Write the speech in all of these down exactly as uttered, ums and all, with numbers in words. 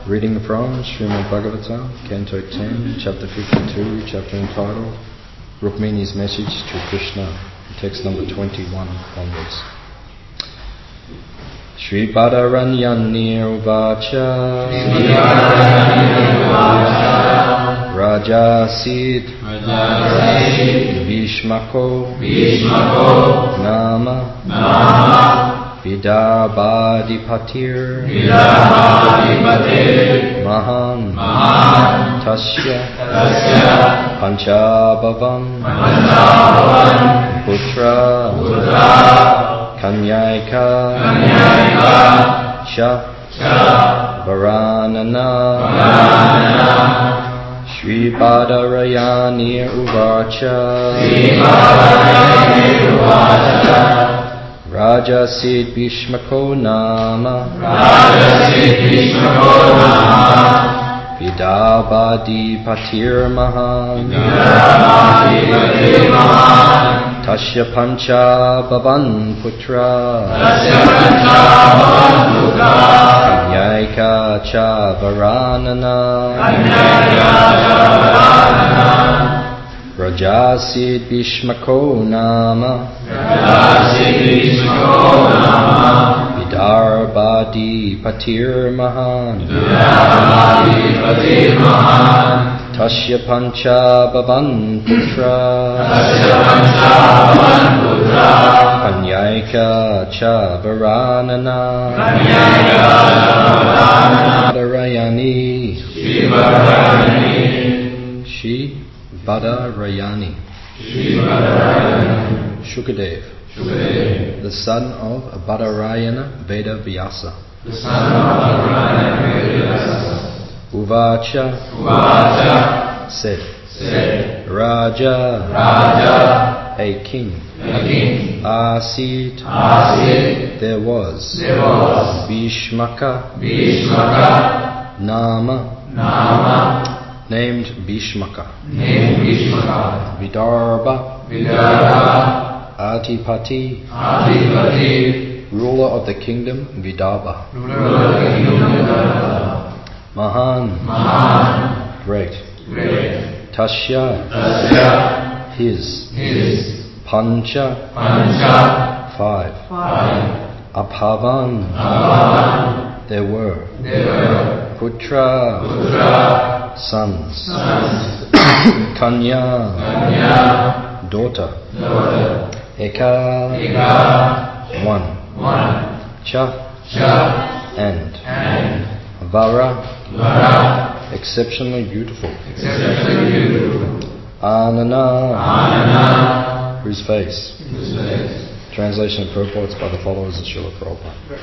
Reading from Srimad Bhagavatam, Canto ten, Chapter fifty-two, chapter entitled Rukmini's Message to Krishna, text number twenty-one onwards. Shri Badaranyani Uvacha Raja Sid Bhishmako Nama Vidarbhadipatir Mahan Tasya Panchabhavan Putra Kanyayika Cha Varanana Shri Badarayani Uvacha Raja Sid Bhishmako Nama Vidarbhadipatir Mahan Tasya Panchabhavan Putra Kanyayika Cha Varanana Raja Sid Bhishmako Nama Vidarbhadipatir Mahan Tasya Panchabhavan Putra Kanyayika Cha Varanana Badarayani Shri Badarayani Shukadev, Shukadev, the son of Badarayana Veda Vyasa, the son of Badarayana Veda Vyasa, Uvacha, Uvacha, said, said, Raja, Raja, a king, a king, Asit, Asit, there was, there was, Bhishmaka, Bhishmaka, Nama, Nama, named Bhishmaka, named Bhishmaka, Vidarbha, Vidarbha, Adipati, Adipati, ruler of the kingdom Vidarbha, ruler of the kingdom Vidarbha, Mahan, Mahan, great, great, Tasya, Tasya, his, his, Pancha, Pancha, five, five, Abhavan, Abhavan, there were, there were, Putra, Putra, sons, sons. Kanya, Kanya, daughter, daughter. Eka, Eka, one, one. Cha, Cha, and, and. Vara, Vara, exceptionally beautiful, exceptionally beautiful. Anana, Anana, whose face, whose face. Translation and purports by the followers of Srila Prabhupada.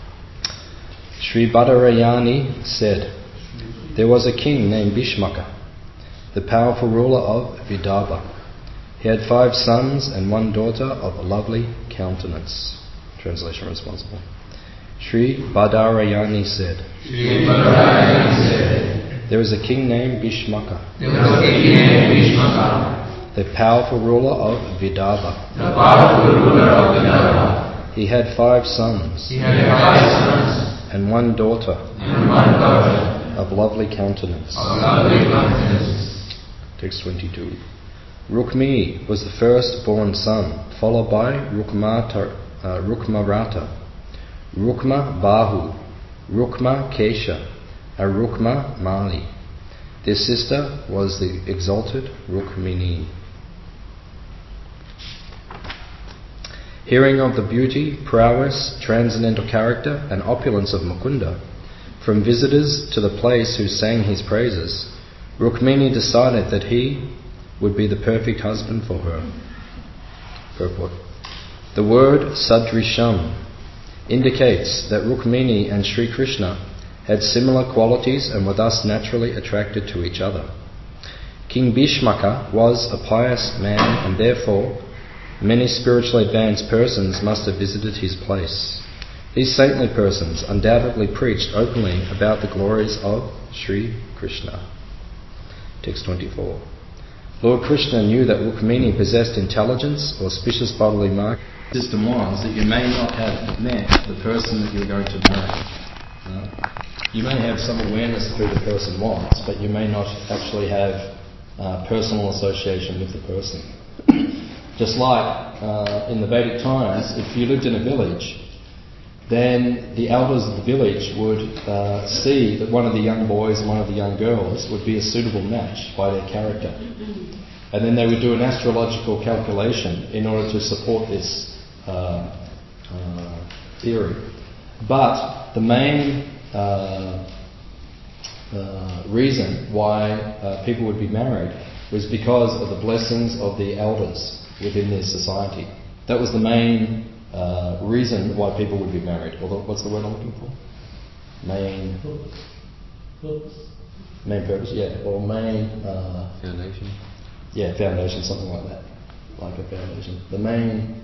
Shri Badarayani said, there was a king named Bhishmaka, the powerful ruler of Vidarbha. He had five sons and one daughter of a lovely countenance. Translation responsible. Shri Badarayani said, Shri Badarayani said, there was a king named Bhishmaka, there was a king named Bhishmaka, the powerful ruler of Vidarbha. The powerful ruler of Vidarbha. He had five sons. He had five sons and one daughter. And one daughter. Of lovely countenance. Of lovely countenance. Text twenty-two. Rukmini was the first-born son, followed by Rukmata, uh, Rukmarata, Rukma Bahu, Rukma Kesha, and Rukma Mali. Their sister was the exalted Rukmini. Hearing of the beauty, prowess, transcendental character, and opulence of Mukunda, from visitors to the place who sang his praises, Rukmini decided that he would be the perfect husband for her. Purport. The word Sadrisham indicates that Rukmini and Sri Krishna had similar qualities and were thus naturally attracted to each other. King Bhishmaka was a pious man, and therefore many spiritually advanced persons must have visited his place. These saintly persons undoubtedly preached openly about the glories of Sri Krishna. Text twenty-four. Lord Krishna knew that Rukmini possessed intelligence, auspicious bodily mark. System was that you may not have met the person that you're going to marry. Uh, you may have some awareness of who the person was, but you may not actually have uh, personal association with the person. Just like uh, in the Vedic times, if you lived in a village, then the elders of the village would uh, see that one of the young boys and one of the young girls would be a suitable match by their character. And then they would do an astrological calculation in order to support this uh, uh, theory. But the main uh, uh, reason why uh, people would be married was because of the blessings of the elders within their society. That was the main uh, reason why people would be married. Or the, what's the word I'm looking for? Main purpose. Main purpose, yeah. Or main uh, foundation. Yeah, foundation, something like that. Like a foundation. The main.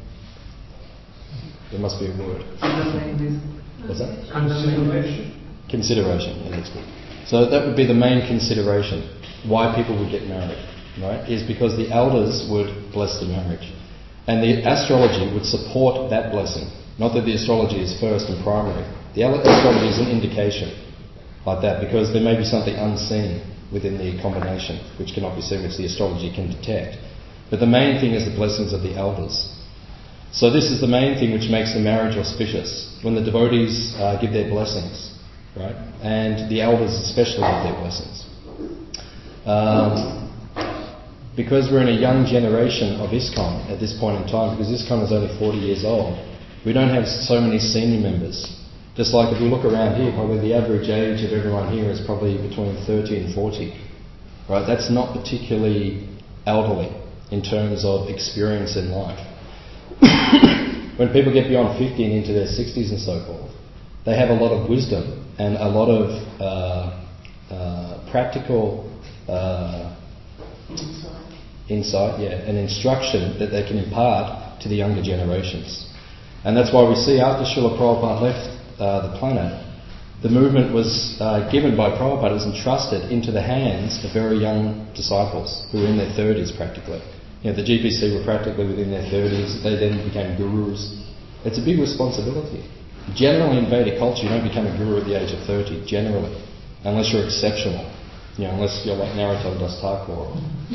There must be a word. What's that? Consideration. Consideration. Yeah, that's good. So that would be the main consideration why people would get married. Right, is because the elders would bless the marriage. And the astrology would support that blessing. Not that the astrology is first and primary. The astrology is an indication like that, because there may be something unseen within the combination which cannot be seen, which the astrology can detect. But the main thing is the blessings of the elders. So this is the main thing which makes the marriage auspicious, when the devotees uh, give their blessings, right? And the elders especially give their blessings. Um, Because we're in a young generation of ISKCON at this point in time, because ISKCON is only forty years old, we don't have so many senior members. Just like if we look around here, probably the average age of everyone here is probably between thirty and forty. Right? That's not particularly elderly in terms of experience in life. When people get beyond fifty and into their sixties and so forth, they have a lot of wisdom and a lot of uh, uh, practical uh, insight, yeah, and instruction that they can impart to the younger generations. And that's why we see after Srila Prabhupada left uh, the planet, the movement was uh, given by Prabhupada, was entrusted into the hands of very young disciples who were in their thirties practically. You know, the G P C were practically within their thirties, they then became gurus. It's a big responsibility. Generally in Vedic culture, you don't become a guru at the age of thirty, generally, unless you're exceptional. You know, unless you're like Narottam Das Thakur.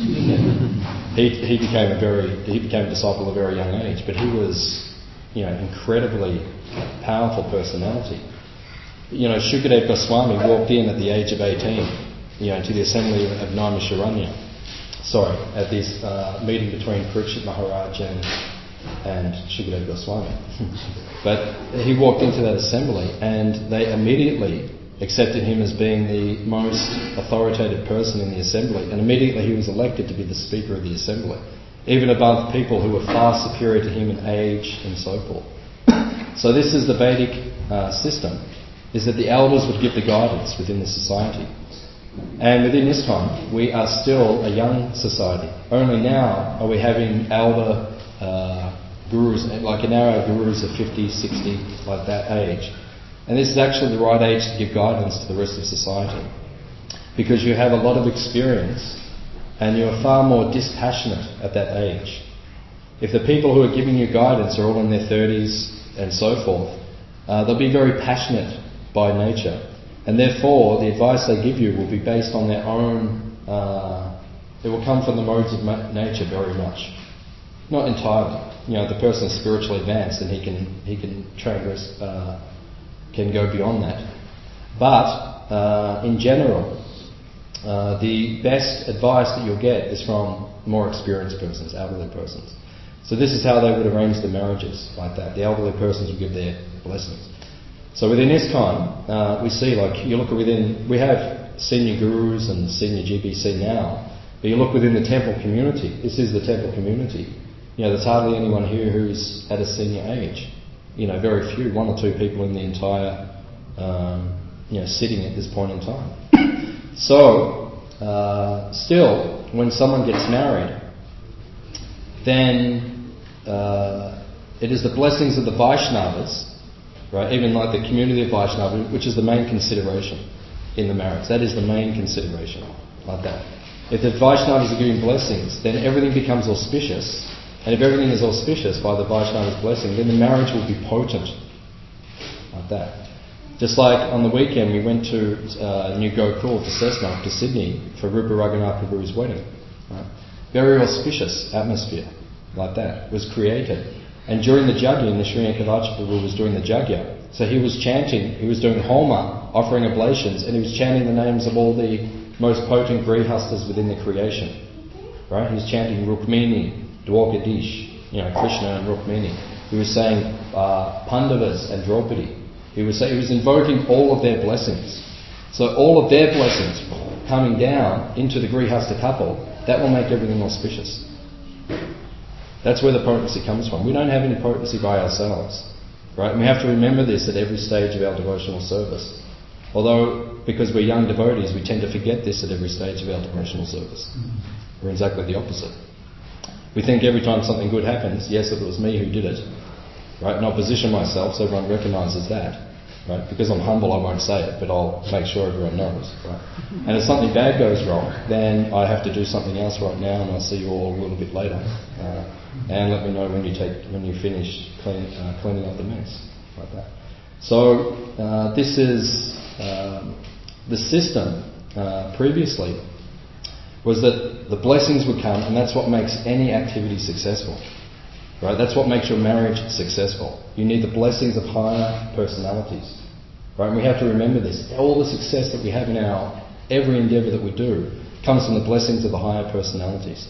he he became a very he became a disciple at a very young age, but he was, you know, incredibly powerful personality. You know, Shukadev Goswami walked in at the age of eighteen, you know, to the assembly of Naimisharanya. Sorry, at this uh, meeting between Parikshit Maharaj and and Shukadev Goswami. But he walked into that assembly, and they immediately accepted him as being the most authoritative person in the assembly, and immediately he was elected to be the speaker of the assembly, even above people who were far superior to him in age and so forth. So this is the Vedic uh, system, is that the elders would give the guidance within the society. And within ISKCON, we are still a young society. Only now are we having elder uh, gurus, like now our gurus are fifty, sixty, like that age. And this is actually the right age to give guidance to the rest of society, because you have a lot of experience and you are far more dispassionate at that age. If the people who are giving you guidance are all in their thirties and so forth, uh, they'll be very passionate by nature, and therefore the advice they give you will be based on their own, uh, it will come from the modes of ma- nature very much. Not entirely. You know, if the person is spiritually advanced and he can, he can transgress, uh, can go beyond that. But uh, in general, uh, the best advice that you'll get is from more experienced persons, elderly persons. So this is how they would arrange the marriages, like that. The elderly persons would give their blessings. So within ISKCON, uh, we see, like, you look within, we have senior gurus and senior G B C now, but you look within the temple community. This is the temple community. You know, there's hardly anyone here who's at a senior age. You know, very few, one or two people in the entire, um, you know, sitting at this point in time. So, uh, still, when someone gets married, then uh, it is the blessings of the Vaishnavas, right? Even like the community of Vaishnavas, which is the main consideration in the marriage. That is the main consideration, like that. If the Vaishnavas are giving blessings, then everything becomes auspicious. And if everything is auspicious by the Vaishnava's blessing, then the marriage will be potent, like that. Just like on the weekend we went to uh, New Gokul to Cessnock to Sydney for Rupa Raghunath Prabhu's wedding. Right? Very auspicious atmosphere like that was created. And during the Jagya, the Sri Ankavacha Prabhu was doing the Jagya. So he was chanting, he was doing Homa, offering oblations, and he was chanting the names of all the most potent grihastas within the creation. Right? He was chanting Rukmini, Dwarkadish, you know, Krishna and Rukmini. He was saying uh, Pandavas and Draupadi. He was, he was invoking all of their blessings. So all of their blessings coming down into the Grihasta couple, that will make everything auspicious. That's where the potency comes from. We don't have any potency by ourselves. Right? And we have to remember this at every stage of our devotional service. Although, because we're young devotees, we tend to forget this at every stage of our devotional service. We're exactly the opposite. We think every time something good happens, yes, it was me who did it. Right? And I'll position myself so everyone recognises that. Right? Because I'm humble, I won't say it, but I'll make sure everyone knows. Right? And if something bad goes wrong, then I have to do something else right now, and I'll see you all a little bit later. Uh, and let me know when you take when you finish clean, uh, cleaning up the mess, like that. So uh, this is um, the system uh, previously was that the blessings would come, and that's what makes any activity successful. Right? That's what makes your marriage successful. You need the blessings of higher personalities. Right? And we have to remember this. All the success that we have in our every endeavour that we do comes from the blessings of the higher personalities.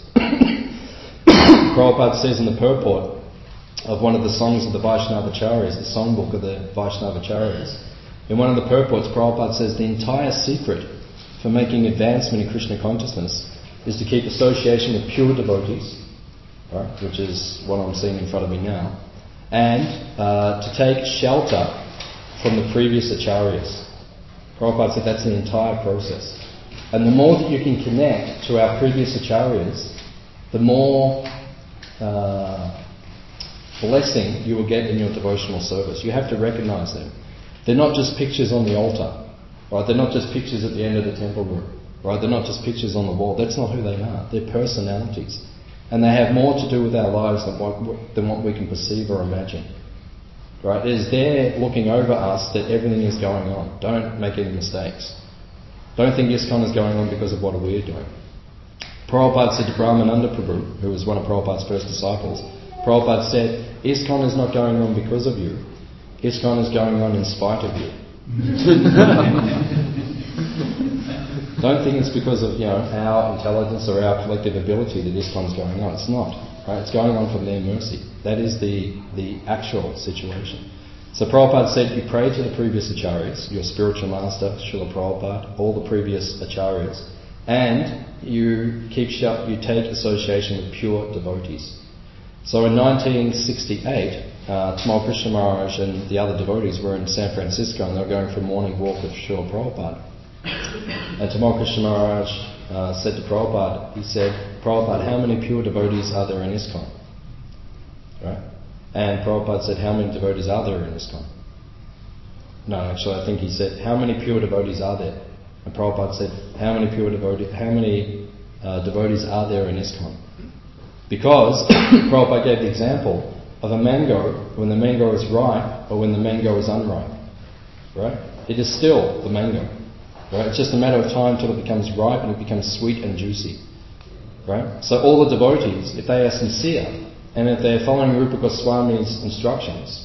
Prabhupada says in the purport of one of the songs of the Vaishnavacharyas, the songbook of the Vaishnavacharyas, in one of the purports, Prabhupada says the entire secret for making advancement in Krishna consciousness is to keep association with pure devotees, right, which is what I'm seeing in front of me now, and uh, to take shelter from the previous acharyas. Prabhupada said that's the entire process. And the more that you can connect to our previous acharyas, the more uh, blessing you will get in your devotional service. You have to recognise them. They're not just pictures on the altar, right? They're not just pictures at the end of the temple room, right? They're not just pictures on the wall. That's not who they are. They're personalities. And they have more to do with our lives than what, than what we can perceive or imagine. Right? It is there looking over us that everything is going on. Don't make any mistakes. Don't think ISKCON is going on because of what we're doing. Prabhupada said to Brahmananda Prabhu, who was one of Prabhupada's first disciples, Prabhupada said, ISKCON is not going on because of you. ISKCON is going on in spite of you. Don't think it's because of, you know, our intelligence or our collective ability that ISKCON is going on. It's not. Right? It's going on from their mercy. That is the, the actual situation. So Prabhupada said, you pray to the previous acharyas, your spiritual master, Srila Prabhupada, all the previous acharyas, and you keep shut, you take association with pure devotees. So in nineteen sixty-eight, uh, Tamal Krishna Maharaj and the other devotees were in San Francisco, and they were going for a morning walk with Srila Prabhupada. And Tamal Krishna Maharaj uh, said to Prabhupada, he said, Prabhupada, how many pure devotees are there in ISKCON? Right? And Prabhupada said, how many devotees are there in ISKCON? No, actually I think he said, how many pure devotees are there? And Prabhupada said, how many pure devotees, how many uh, devotees are there in ISKCON? Because Prabhupada gave the example of a mango, when the mango is ripe or when the mango is unripe. Right? It is still the mango. Right? It's just a matter of time till it becomes ripe and it becomes sweet and juicy. Right? So all the devotees, if they are sincere, and if they're following Rupa Goswami's instructions,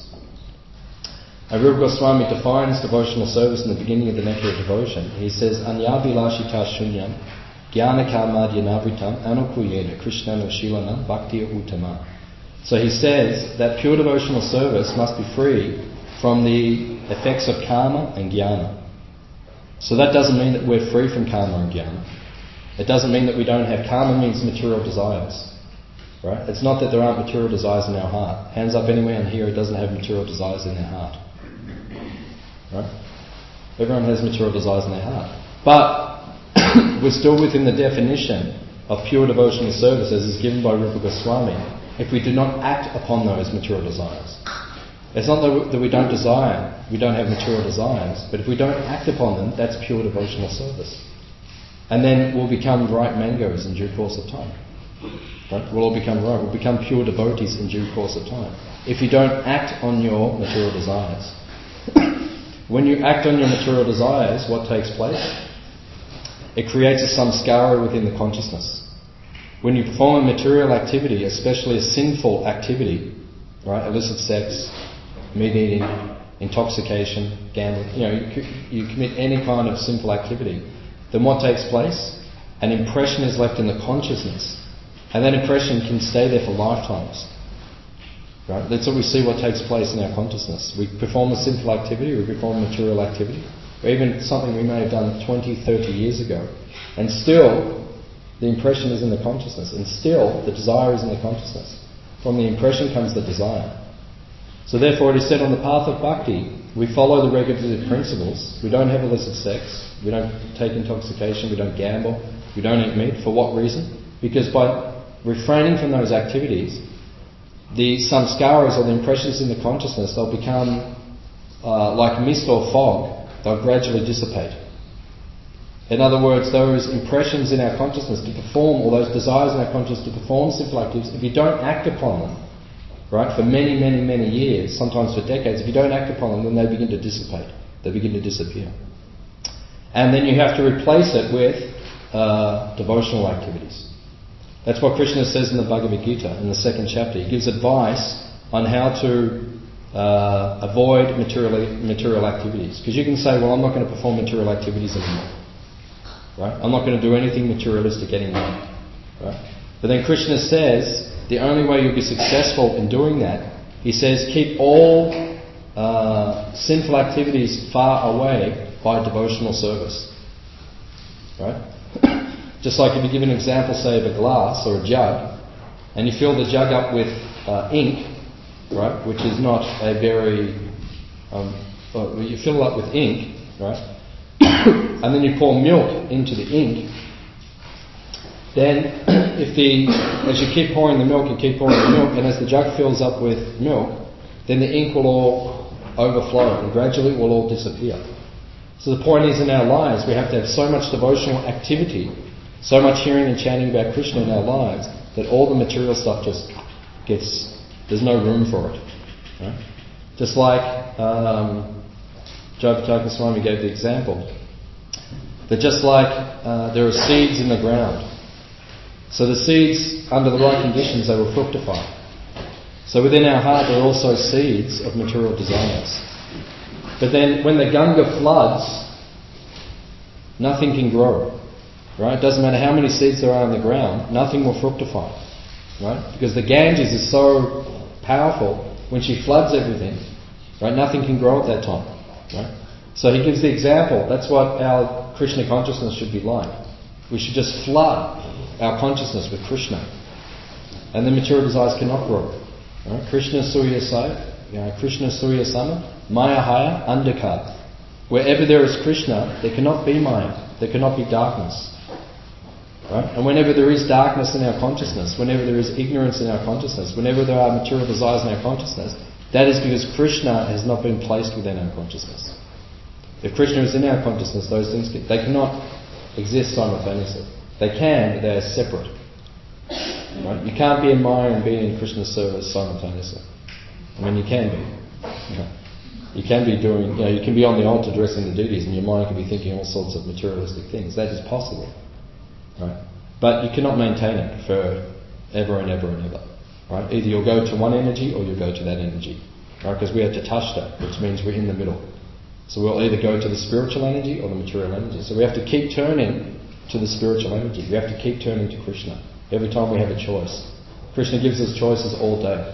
and Rupa Goswami defines devotional service in the beginning of the Nectar of Devotion. He says, Anyabhilashita shunyam, jnana karmadyanavritam, anukuyena, krishnana shilanam, bhaktiya uttama. So he says that pure devotional service must be free from the effects of karma and jnana. So that doesn't mean that we're free from karma and jnana. It doesn't mean that we don't have karma, means material desires. Right? It's not that there aren't material desires in our heart. Hands up anyone here who doesn't have material desires in their heart. Right? Everyone has material desires in their heart. But we're still within the definition of pure devotional service as is given by Rupa Goswami if we do not act upon those material desires. It's not that we, that we don't desire, we don't have material desires, but if we don't act upon them, that's pure devotional service. And then we'll become ripe mangoes in due course of time. Right? We'll all become ripe, we'll become pure devotees in due course of time. If you don't act on your material desires. when you act on your material desires, what takes place? It creates a samskara within the consciousness. When you perform a material activity, especially a sinful activity, right, illicit sex, meat eating, intoxication, gambling, you know, you, you commit any kind of sinful activity, then what takes place? An impression is left in the consciousness, and that impression can stay there for lifetimes. Right? That's what we see what takes place in our consciousness. We perform a sinful activity, we perform a material activity, or even something we may have done twenty, thirty years ago, and still the impression is in the consciousness, and still the desire is in the consciousness. From the impression comes the desire. So therefore it is said on the path of bhakti, we follow the regulative principles. We don't have illicit sex, we don't take intoxication, we don't gamble, we don't eat meat. For what reason? Because by refraining from those activities, the samskaras or the impressions in the consciousness, they'll become uh, like mist or fog. They'll gradually dissipate. In other words, those impressions in our consciousness to perform, or those desires in our consciousness to perform simple activities, if you don't act upon them, right, for many, many, many years, sometimes for decades, if you don't act upon them, then they begin to dissipate. They begin to disappear. And then you have to replace it with uh, devotional activities. That's what Krishna says in the Bhagavad Gita, in the second chapter. He gives advice on how to uh, avoid material, material activities. Because you can say, well, I'm not going to perform material activities anymore. Right? I'm not going to do anything materialistic anymore. Right? But then Krishna says, the only way you'll be successful in doing that, he says, keep all uh, sinful activities far away by devotional service. Right? Just like if you give an example, say, of a glass or a jug, and you fill the jug up with uh, ink, right, which is not a very... Um, well, you fill it up with ink, right, and then you pour milk into the ink, then if the as you keep pouring the milk, you keep pouring the milk, and as the jug fills up with milk, then the ink will all overflow, and gradually it will all disappear. So the point is, in our lives, we have to have so much devotional activity, so much hearing and chanting about Krishna in our lives, that all the material stuff just gets, there's no room for it. Right? Just like um, Jayapataka Swami gave the example, that just like uh, there are seeds in the ground, so the seeds, under the right conditions, they will fructify. So within our heart there are also seeds of material desires. But then when the Ganga floods, nothing can grow. Right? It doesn't matter how many seeds there are in the ground, nothing will fructify. Right? Because the Ganges is so powerful, when she floods everything, right, nothing can grow at that time. Right? So he gives the example, that's what our Krishna consciousness should be like. We should just flood our consciousness with Krishna. And the material desires cannot grow. Right? Krishna Surya Sai, you know, Krishna Surya Sama, Maya Haya, Andhakar. Wherever there is Krishna, there cannot be Maya, there cannot be darkness. Right? And whenever there is darkness in our consciousness, whenever there is ignorance in our consciousness, whenever there are material desires in our consciousness, that is because Krishna has not been placed within our consciousness. If Krishna is in our consciousness, those things can, they cannot exist simultaneously. They can, but they are separate. Right? You can't be in Maya and be in Krishna's service simultaneously. I mean, you can be. You know, you can be doing, you know, you can be on the altar dressing the deities, and your mind can be thinking all sorts of materialistic things. That is possible. Right? But you cannot maintain it for ever and ever and ever. Right? Either you'll go to one energy or you'll go to that energy. Right? Because we are tatashta, which means we're in the middle. So we'll either go to the spiritual energy or the material energy. So we have to keep turning to the spiritual energy. We have to keep turning to Krishna every time we have a choice. Krishna gives us choices all day.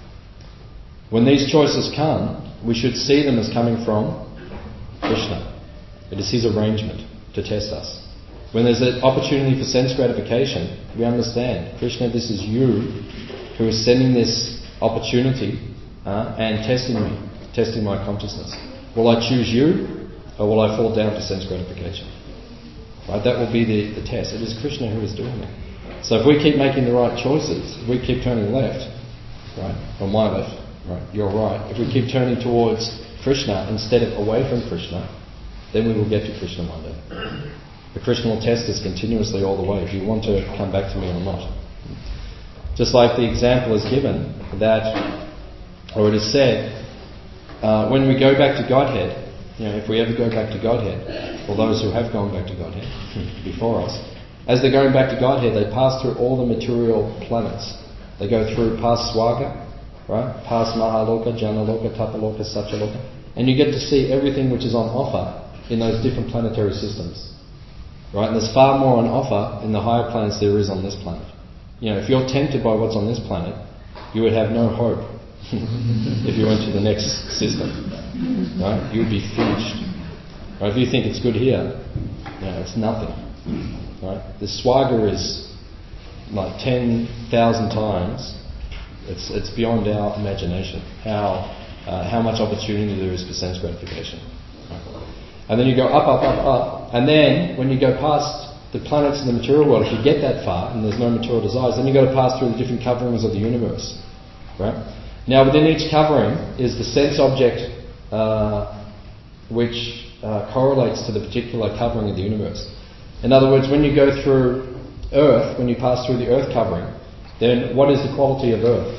When these choices come, we should see them as coming from Krishna. It is his arrangement to test us. When there's an opportunity for sense gratification, we understand, Krishna, this is you who is sending this opportunity uh, and testing me, testing my consciousness. Will I choose you, or will I fall down to sense gratification? Right? That will be the, the test. It is Krishna who is doing it. So if we keep making the right choices, if we keep turning left, right, or my left, right, your right, if we keep turning towards Krishna instead of away from Krishna, then we will get to Krishna one day. But Krishna will test us continuously all the way. Do you want to come back to me or not? Just like the example is given that, or it is said, Uh, when we go back to Godhead, you know, if we ever go back to Godhead, or those who have gone back to Godhead before us, as they're going back to Godhead, they pass through all the material planets. They go through past Swaga, right? Past Mahaloka, Janaloka, Tapaloka, Satyaloka. And you get to see everything which is on offer in those different planetary systems. Right? And there's far more on offer in the higher planets there is on this planet. You know, if you're tempted by what's on this planet, you would have no hope if you went to the next system. Right? You would be finished. Right? If you think it's good here, you know, it's nothing. Right? The Swaga is like ten thousand times. It's it's beyond our imagination how uh, how much opportunity there is for sense gratification. Right? And then you go up, up, up, up, and then when you go past the planets in the material world, if you get that far and there's no material desires, then you've got to pass through the different coverings of the universe. Right? Now within each covering is the sense object uh, which uh, correlates to the particular covering of the universe. In other words, when you go through Earth, when you pass through the Earth covering, then what is the quality of Earth?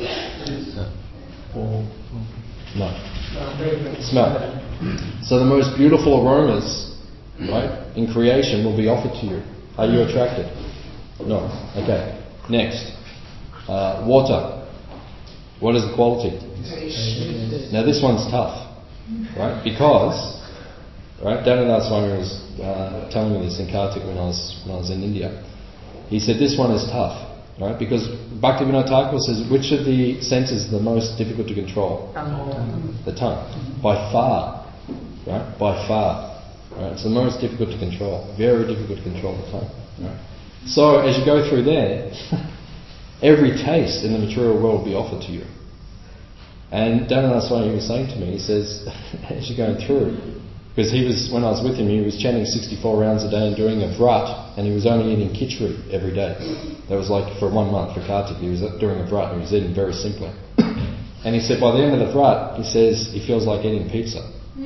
No. Smell. So the most beautiful aromas, right, in creation will be offered to you. Are you attracted? No. Okay. Next. Uh, water. What is the quality? Now this one's tough, right? Because, right, Dhanananda Swami was uh, telling me this in Kartik when I was when I was in India. He said this one is tough. Right? Because Bhaktivinoda Thakur says, which of the senses is the most difficult to control? Tongue. The tongue. By far. Right? By far. Right? It's the most difficult to control. Very difficult to control the tongue. Right? So, as you go through there, every taste in the material world will be offered to you. And Dhanananda Swami was saying to me, he says, as you're going through, because he was, when I was with him, he was chanting sixty-four rounds a day and doing a vrat, and he was only eating khichdi every day. That was like for one month for Kartik. He was doing a vrat and he was eating very simply. And he said by the end of the vrat, he says he feels like eating pizza.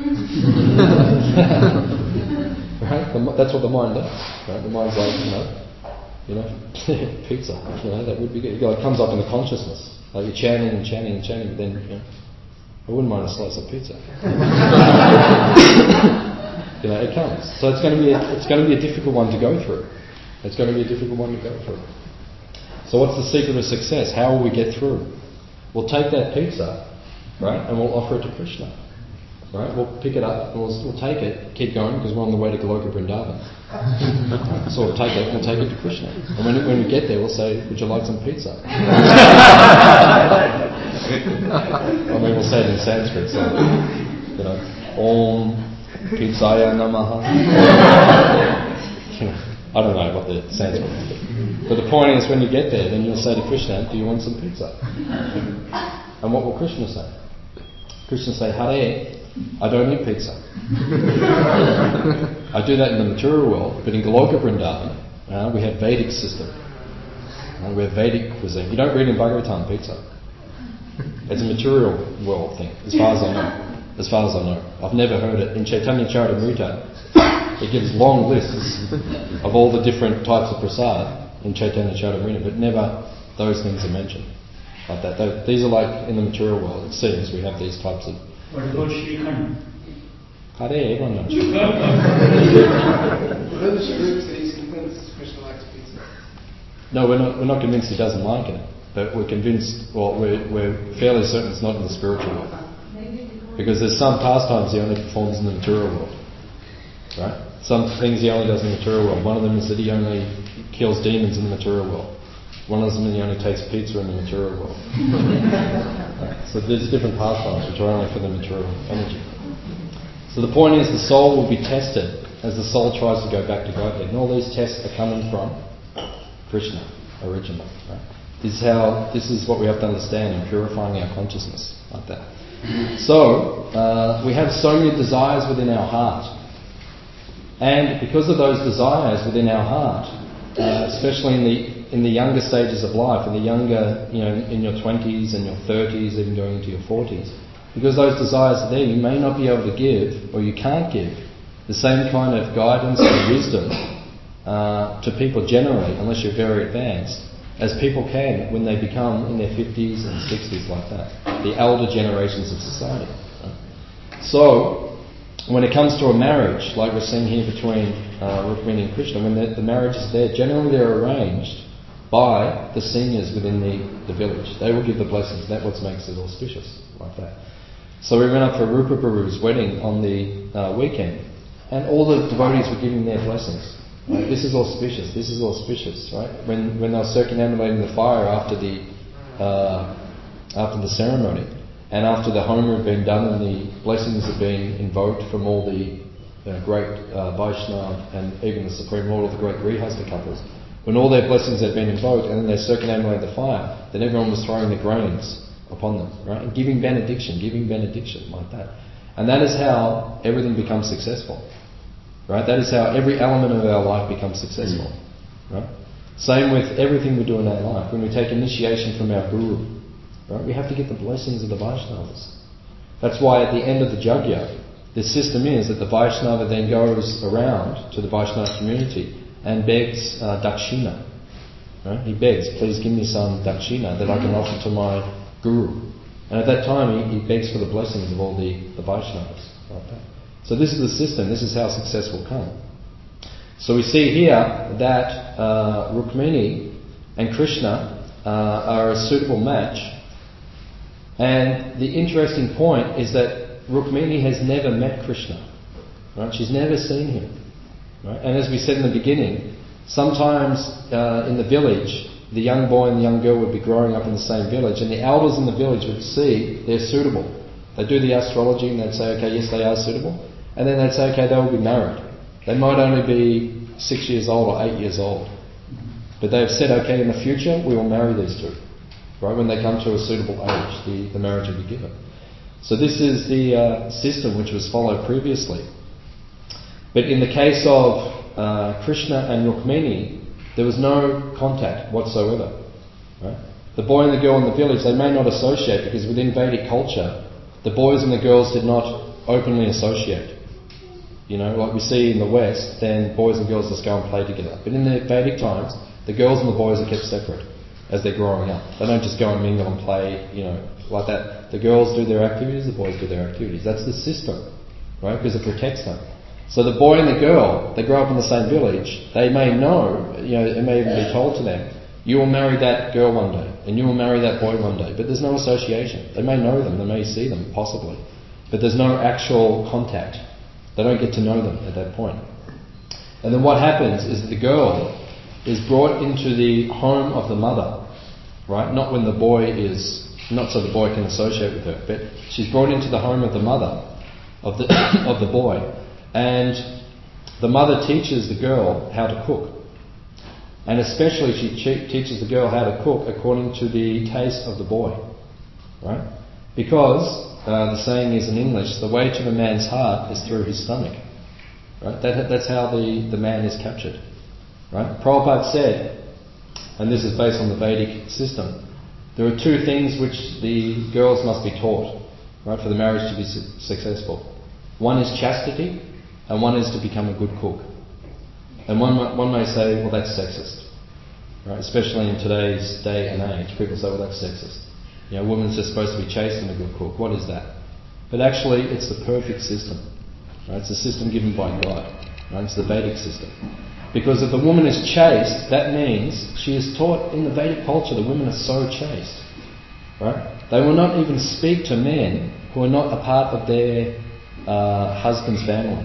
Right? The, that's what the mind does. Right? The mind's like, you know, you know, pizza. You know, that would be good. You know, it comes up in the consciousness. Like you're chanting and chanting and chanting, but then, you know, I wouldn't mind a slice of pizza. You know, it comes. So it's going to be a, it's going to be a difficult one to go through. It's going to be a difficult one to go through. So what's the secret of success? How will we get through? We'll take that pizza, right, and we'll offer it to Krishna. Right? We'll pick it up, and we'll, we'll take it, keep going, because we're on the way to Goloka Vrindavan. So we'll take it, and we'll take it to Krishna. And when, when we get there, we'll say, would you like some pizza? I mean, we'll say it in Sanskrit, so, you know, Om Pizzaya Namaha. You know, I don't know what the Sanskrit is. But the point is, when you get there, then you'll say to Krishna, do you want some pizza? And what will Krishna say? Krishna say, Hare, I don't eat pizza. I do that in the material world, but in Goloka Vrindavan, uh, we have Vedic system. Uh, we have Vedic cuisine. You don't read in Bhagavatam pizza. It's a material world thing, as far as I know. As far as I know. I've never heard it. In Chaitanya Charitamrita, it gives long lists of all the different types of prasad in Chaitanya Charitamrita, but never those things are mentioned. Like that. They, these are like in the material world, it seems, we have these types of... What about Shrikhand? Hare, everyone knows Shrikhand. No, we're not, we're not convinced he doesn't like it. But we're convinced, well, we're, we're fairly certain it's not in the spiritual world. Because there's some pastimes he only performs in the material world. Right? Some things he only does in the material world. One of them is that he only kills demons in the material world. One of them is he only takes pizza in the material world. Right? So there's different pastimes which are only for the material energy. So the point is the soul will be tested as the soul tries to go back to Godhead. And all these tests are coming from Krishna originally. Right? This is how. This is what we have to understand in purifying our consciousness, like that. So uh, we have so many desires within our heart, and because of those desires within our heart, uh, especially in the in the younger stages of life, in the younger, you know, in your twenties and your thirties, even going into your forties, because those desires are there, you may not be able to give, or you can't give, the same kind of guidance and wisdom uh, to people generally, unless you're very advanced, as people can when they become in their fifties and sixties, like that, the elder generations of society. Right? So, when it comes to a marriage, like we're seeing here between uh, Rukmini and Krishna, when the, the marriage is there, generally they're arranged by the seniors within the, the village. They will give the blessings. That's what makes it auspicious, like that. So we went up for Rupa Baru's wedding on the uh, weekend, and all the devotees were giving their blessings. Right? This is auspicious. This is auspicious, right? When when they were circumambulating the fire after the uh, after the ceremony, and after the homa had been done and the blessings had been invoked from all the uh, great uh, Vaishnava and even the Supreme Lord of the great Grihastha couples, when all their blessings had been invoked and then they circumambulated the fire, then everyone was throwing the grains upon them, right? And giving benediction, giving benediction like that. And that is how everything becomes successful. Right? That is how every element of our life becomes successful. Right? Same with everything we do in our life. When we take initiation from our guru, right, we have to get the blessings of the Vaishnavas. That's why at the end of the Yajna, the system is that the Vaishnava then goes around to the Vaishnava community and begs uh, dakshina. Right? He begs, please give me some dakshina that I can offer to my guru. And at that time he, he begs for the blessings of all the, the Vaishnavas. Like that. So this is the system, this is how success will come. So we see here that uh, Rukmini and Krishna uh, are a suitable match. And the interesting point is that Rukmini has never met Krishna. Right? She's never seen him. Right? And as we said in the beginning, sometimes uh, in the village, the young boy and the young girl would be growing up in the same village, and the elders in the village would see they're suitable. They do the astrology and they'd say, okay, yes, they are suitable. And then they'd say, okay, they will be married. They might only be six years old or eight years old. But they've said, okay, in the future, we will marry these two. Right? When they come to a suitable age, the, the marriage will be given. So this is the uh, system which was followed previously. But in the case of uh, Krishna and Rukmini, there was no contact whatsoever. Right? The boy and the girl in the village, they may not associate because within Vedic culture, the boys and the girls did not openly associate. You know, like we see in the West, then boys and girls just go and play together. But in the Vedic times, the girls and the boys are kept separate as they're growing up. They don't just go and mingle and play, you know, like that. The girls do their activities, the boys do their activities. That's the system, right? Because it protects them. So the boy and the girl, they grow up in the same village. They may know, you know, it may even be told to them, you will marry that girl one day, and you will marry that boy one day. But there's no association. They may know them, they may see them, possibly. But there's no actual contact. They don't get to know them at that point. And then what happens is that the girl is brought into the home of the mother, right? Not when the boy is, not so the boy can associate with her, but she's brought into the home of the mother, of the of the boy. And the mother teaches the girl how to cook. And especially she teaches the girl how to cook according to the taste of the boy, right? Because uh, the saying is in English, the way to a man's heart is through his stomach, right? That, that's how the, the man is captured, right? Prabhupada said, and this is based on the Vedic system, there are two things which the girls must be taught, right, for the marriage to be su- successful. One is chastity, and one is to become a good cook. And one one may say, well, that's sexist, right? Especially in today's day and age, people say, well, that's sexist. You know, women's just supposed to be chaste and a good cook. What is that? But actually, it's the perfect system, right? It's a system given by God, right? It's the Vedic system. Because if the woman is chaste, that means she is taught in the Vedic culture the women are so chaste, right? They will not even speak to men who are not a part of their uh, husband's family.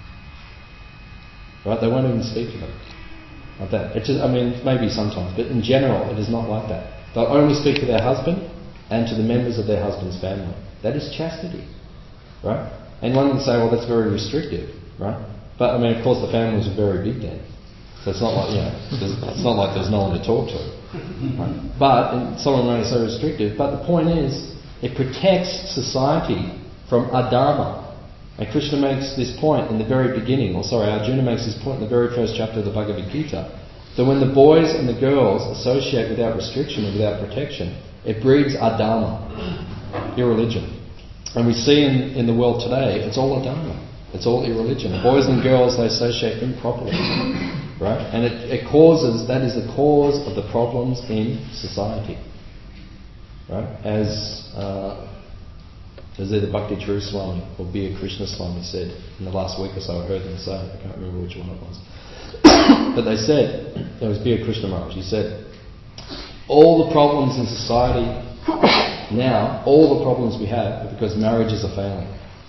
Right? They won't even speak to them like that. It just, I mean, maybe sometimes, but in general, it is not like that. They'll only speak to their husband and to the members of their husband's family. That is chastity, right? And one can say, well, that's very restrictive, right? But I mean, of course, the families are very big then, so it's not like you know, it's not like there's no one to talk to. Right? But and someone may say restrictive. But the point is, it protects society from adharma. And Krishna makes this point in the very beginning, or sorry, Arjuna makes this point in the very first chapter of the Bhagavad Gita, that when the boys and the girls associate without restriction and without protection, it breeds adharma, irreligion. And we see in, in the world today, it's all adharma, it's all irreligion. Boys and girls, they associate improperly, right? And it, it causes, that is the cause of the problems in society, right? As... Uh, It was either Bhakti True Swami or Bir Krishna Swami said in the last week or so. I heard them say, I can't remember which one it was. But they said, it was Bir Krishna Maharaj, he said, all the problems in society now, all the problems we have are because marriages are failing.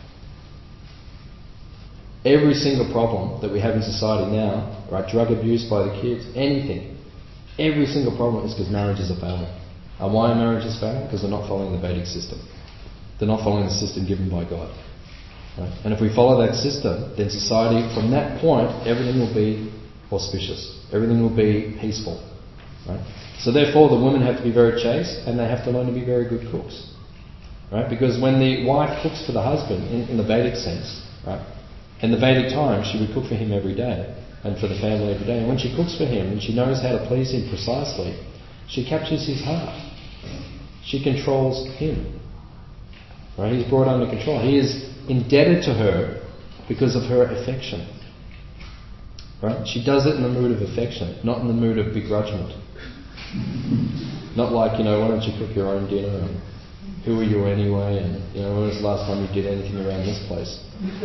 Every single problem that we have in society now, right, drug abuse by the kids, anything, every single problem is because marriages are failing. And why are marriages failing? Because they're not following the Vedic system. They're not following the system given by God. Right? And if we follow that system, then society, from that point, everything will be auspicious. Everything will be peaceful. Right? So therefore, the women have to be very chaste, and they have to learn to be very good cooks. Right? Because when the wife cooks for the husband, in, in the Vedic sense, right, in the Vedic time, she would cook for him every day, and for the family every day. And when she cooks for him, and she knows how to please him precisely, she captures his heart. She controls him. Right? He's brought under control. He is indebted to her because of her affection. Right? She does it in the mood of affection, not in the mood of begrudgment. Not like, you know, why don't you cook your own dinner, and who are you anyway, and, you know, when was the last time you did anything around this place?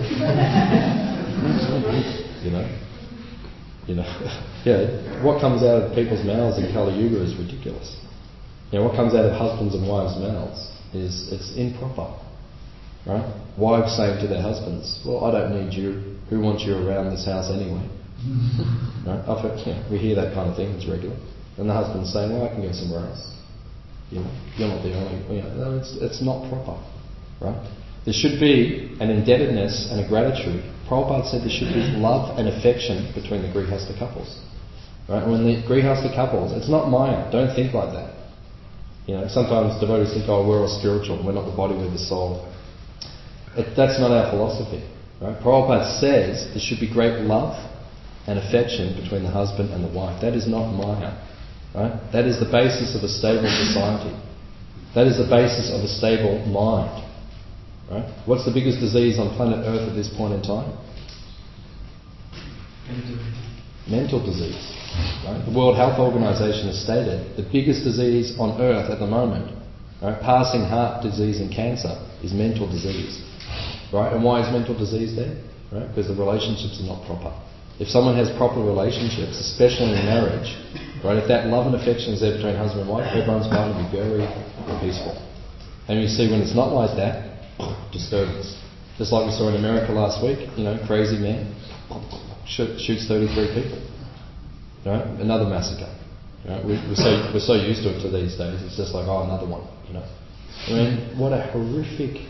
you know? You know? Yeah, what comes out of people's mouths in Kali Yuga is ridiculous. You know, what comes out of husbands and wives' mouths is, it's improper. Right? Wives saying to their husbands, well, I don't need you. Who wants you around this house anyway? Right? I've heard, you know, we hear that kind of thing, it's regular. And the husband's saying, well, I can go somewhere else. You know, you're not the only, you know, no, it's, it's not proper. Right? There should be an indebtedness and a gratitude. Prabhupada said there should be love and affection between the Grihastha couples. Right? When the Grihastha couples, it's not Maya, don't think like that. You know, sometimes devotees think, oh, we're all spiritual, we're not the body, we're the soul. It, that's not our philosophy. Right? Prabhupada says there should be great love and affection between the husband and the wife. That is not Maya. Right? That is the basis of a stable society. That is the basis of a stable mind. Right? What's the biggest disease on planet Earth at this point in time? Mental disease. Right? The World Health Organization has stated the biggest disease on Earth at the moment, right, passing heart disease and cancer, is mental disease. Right? And why is mental disease there? Right? Because the relationships are not proper. If someone has proper relationships, especially in marriage, right, if that love and affection is there between husband and wife, everyone's mind will be very peaceful. And you see when it's not like that, disturbance. Just like we saw in America last week, you know, crazy man shoot, shoots thirty-three people. Right? Another massacre. Right? We, we're, so, we're so used to it to these days, it's just like, oh, another one. You know, I mean, what a horrific,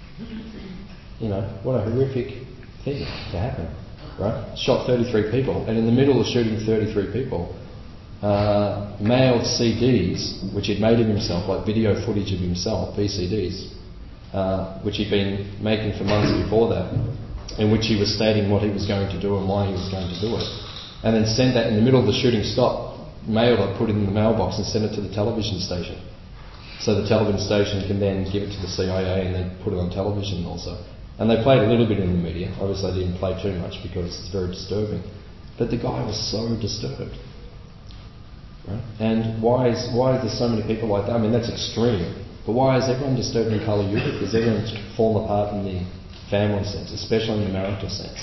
you know, what a horrific thing to happen. Right? Shot thirty-three people, and in the middle of shooting thirty-three people, uh, mailed C Ds, which he'd made of himself, like video footage of himself, V C Ds, uh, which he'd been making for months before that, in which he was stating what he was going to do and why he was going to do it. And then sent that in the middle of the shooting stop, mailed it, put it in the mailbox and sent it to the television station. So the television station can then give it to the C I A and then put it on television also. And they played a little bit in the media. Obviously they didn't play too much because it's very disturbing. But the guy was so disturbed. Right? And why is why is there so many people like that? I mean, that's extreme. But why is everyone disturbed in Kali Yuga? Because everyone's fallen apart in the family sense, especially in the marital sense.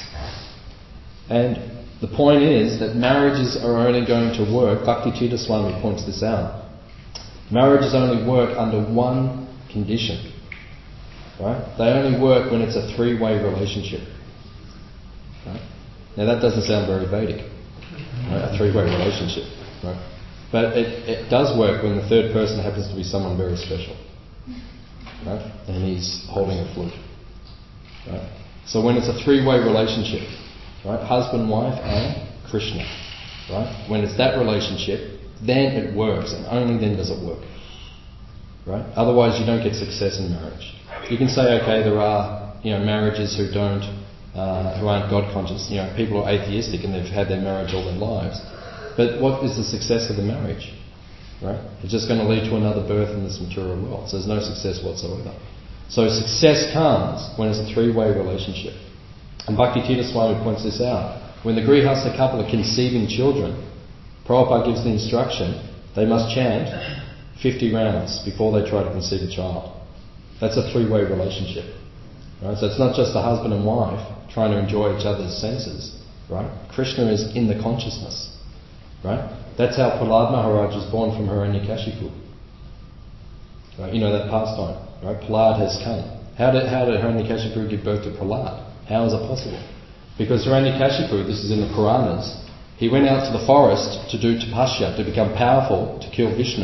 And the point is that marriages are only going to work, Bhakti Tirtha Swami points this out, marriages only work under one condition. Right? They only work when it's a three-way relationship. Right? Now that doesn't sound very Vedic, right? A three-way relationship. Right? But it, it does work when the third person happens to be someone very special. Right? And he's holding a flute. Right? So when it's a three-way relationship, right? Husband, wife and Krishna. Right? When it's that relationship, then it works, and only then does it work. Right? Otherwise you don't get success in marriage. You can say, okay, there are, you know, marriages who don't, uh, who aren't God conscious, you know, people who are atheistic and they've had their marriage all their lives. But what is the success of the marriage? Right? It's just going to lead to another birth in this material world. So there's no success whatsoever. So success comes when it's a three-way relationship. And Bhakti Tirtha Swami points this out. When the Grihastha couple are conceiving children, Prabhupada gives the instruction, they must chant fifty rounds before they try to conceive a child. That's a three-way relationship. Right? So it's not just a husband and wife trying to enjoy each other's senses. Right? Krishna is in the consciousness. Right? That's how Prahlad Maharaj was born from Hiranyakashipu. Right? You know that pastime. Right? Prahlad has come. How did, how did Hiranyakashipu give birth to Prahlad? How is it possible? Because Hiranyakashipu, this is in the Puranas, he went out to the forest to do tapasya, to become powerful, to kill Vishnu.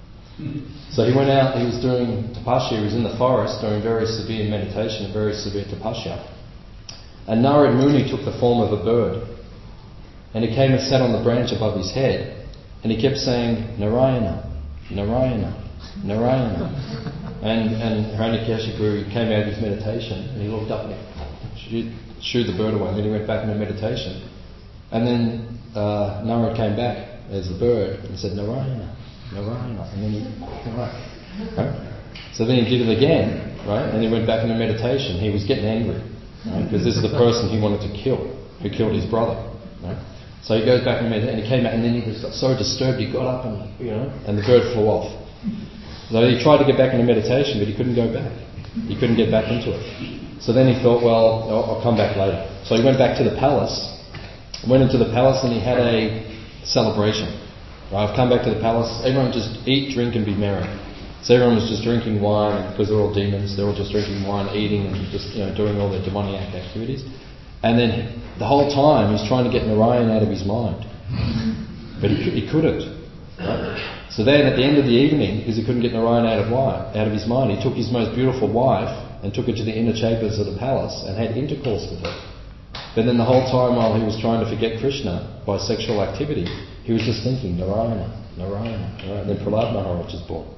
So he went out, he was doing tapasya, he was in the forest doing very severe meditation, very severe tapasya. And Narad Muni took the form of a bird. And he came and sat on the branch above his head, and he kept saying, Narayana, Narayana, Narayana. And, and Hiranyakashipu came out of his meditation, and he looked up and he shooed the bird away, and then he went back into meditation. And then uh, Narad came back as a bird and said, Narayana, Narayana. And then he, right, right? So then he did it again, right? And he went back into meditation. He was getting angry, right? Because this is the person he wanted to kill, who killed his brother, right? So he goes back into meditation, and he came back, and then he just got so disturbed, he got up and, you know, and the bird flew off. So he tried to get back into meditation, but he couldn't go back. He couldn't get back into it. So then he thought, well, I'll, I'll come back later. So he went back to the palace, went into the palace, and he had a celebration. Right, I've come back to the palace. Everyone just eat, drink, and be merry. So everyone was just drinking wine, because they're all demons. They're all just drinking wine, eating, and just, you know, doing all their demoniac activities. And then the whole time he's trying to get Narayan out of his mind, but he, he couldn't. Right? So then at the end of the evening, because he couldn't get Narayan out of wife, out of his mind, he took his most beautiful wife and took her to the inner chambers of the palace and had intercourse with her. But then the whole time while he was trying to forget Krishna by sexual activity, he was just thinking, Narayana, Narayana, Narayana. And then Prahlad Maharaj was born.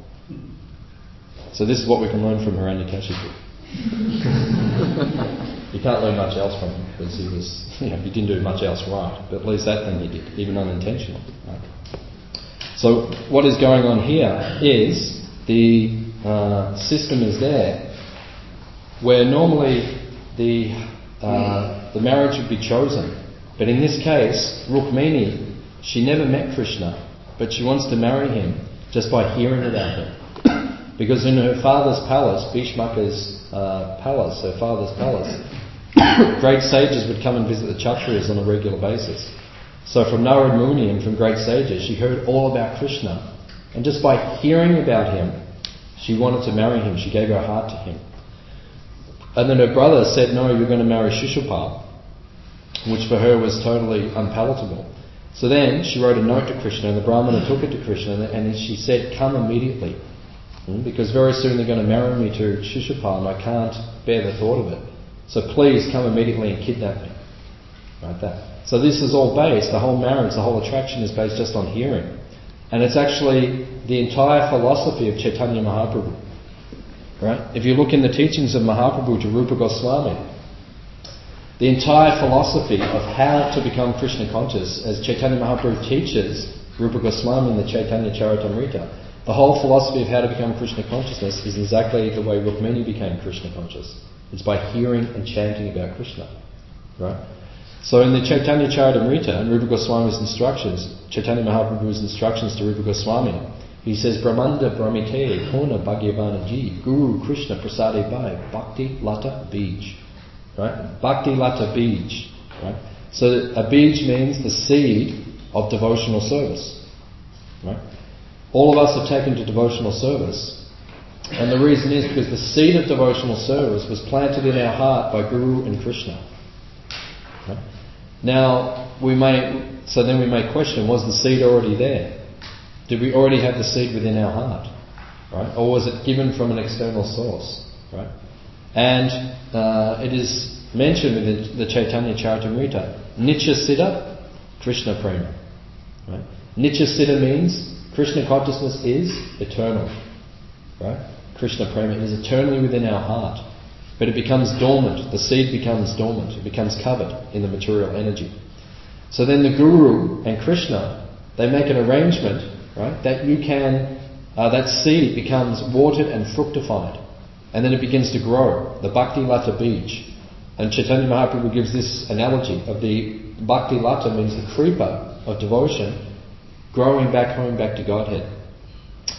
So this is what we can learn from Hiranyakashipu. You can't learn much else from him, because he was, you know, he didn't do much else right, but at least that thing he did, even unintentional. Right? So what is going on here is the uh, system is there where normally the uh, the marriage would be chosen, but in this case, Rukmini, she never met Krishna, but she wants to marry him just by hearing about him. Because in her father's palace, Bhishmaka's uh, palace, her father's palace, great sages would come and visit the Kshatriyas on a regular basis. So from Narad Muni and from great sages, she heard all about Krishna. And just by hearing about him, she wanted to marry him. She gave her heart to him. And then her brother said, no, you're going to marry Shishupal, which for her was totally unpalatable. So then she wrote a note to Krishna, and the Brahmana took it to Krishna, and she said, come immediately. Because very soon they're going to marry me to Shishupal, and I can't bear the thought of it. So please come immediately and kidnap me. Right, that. So this is all based, the whole marriage, the whole attraction is based just on hearing. And it's actually the entire philosophy of Chaitanya Mahaprabhu. Right? If you look in the teachings of Mahaprabhu to Rupa Goswami, the entire philosophy of how to become Krishna conscious, as Chaitanya Mahaprabhu teaches Rupa Goswami in the Chaitanya Charitamrita, the whole philosophy of how to become Krishna consciousness is exactly the way Rukmini became Krishna conscious. It's by hearing and chanting about Krishna. Right? So in the Chaitanya Charitamrita and Rupa Goswami's instructions, Chaitanya Mahaprabhu's instructions to Rupa Goswami, he says, Brahmanda Brahmite Kona Bhagavana Ji Guru Krishna Prasade Bhai Bhakti Lata Bij. Right? Bhakti Lata Bij. Right? So a bij means the seed of devotional service. Right? All of us have taken to devotional service, and the reason is because the seed of devotional service was planted in our heart by Guru and Krishna. Right? Now, we may, so then we may question, was the seed already there? Did we already have the seed within our heart? Right? Or was it given from an external source? Right? And uh, it is mentioned within the Chaitanya Charitamrita, Nitya Siddha, Krishna Prema. Right? Nitya Siddha means Krishna consciousness is eternal. Right? Krishna Prema is eternally within our heart. But it becomes dormant. The seed becomes dormant. It becomes covered in the material energy. So then the Guru and Krishna, they make an arrangement, right, that you can, uh, that seed becomes watered and fructified. And then it begins to grow. The Bhakti Lata Bij. And Chaitanya Mahaprabhu gives this analogy of the Bhakti Lata means the creeper of devotion growing back home back to Godhead.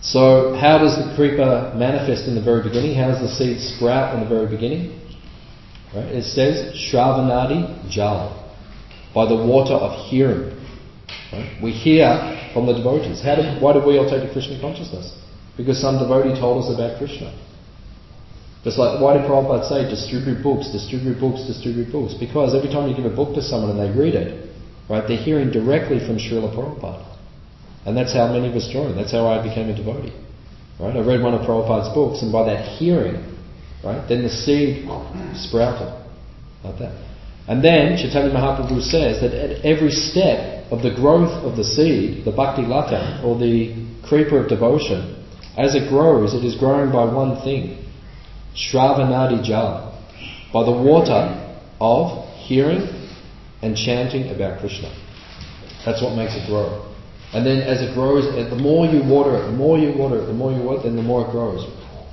So how does the creeper manifest in the very beginning? How does the seed sprout in the very beginning? Right? It says Shravanadi Jal, by the water of hearing. Right? We hear from the devotees. How did, why did we all take to Krishna consciousness? Because some devotee told us about Krishna. Just like, why did Prabhupada say, distribute books, distribute books, distribute books? Because every time you give a book to someone and they read it, right, they're hearing directly from Srila Prabhupada. And that's how many of us joined. That's how I became a devotee. Right? I read one of Prabhupada's books, and by that hearing, right, then the seed sprouted. Like that. And then Chaitanya Mahaprabhu says that at every step of the growth of the seed, the bhakti lata, or the creeper of devotion, as it grows, it is growing by one thing. Shravanadi Jal, by the water of hearing and chanting about Krishna. That's what makes it grow. And then as it grows, the more you water it, the more you water it, the more you water it, then the more it grows.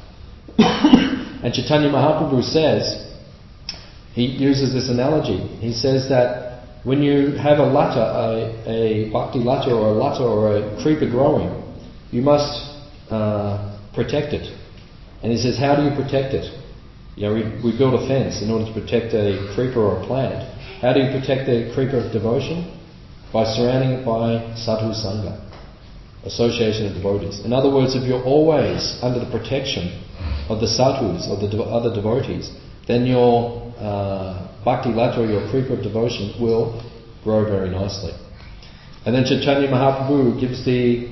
And Chaitanya Mahaprabhu says, he uses this analogy. He says that when you have a lata, a, a bhakti lata or a lata or a creeper growing, you must uh, protect it. And he says, how do you protect it? You know, we, we build a fence in order to protect a creeper or a plant. How do you protect the creeper of devotion? By surrounding it by sadhu sangha, association of devotees. In other words, if you're always under the protection of the sadhus, of the de- other devotees, then your uh, bhakti lata or your creeper of devotion will grow very nicely. And then Chaitanya Mahaprabhu gives the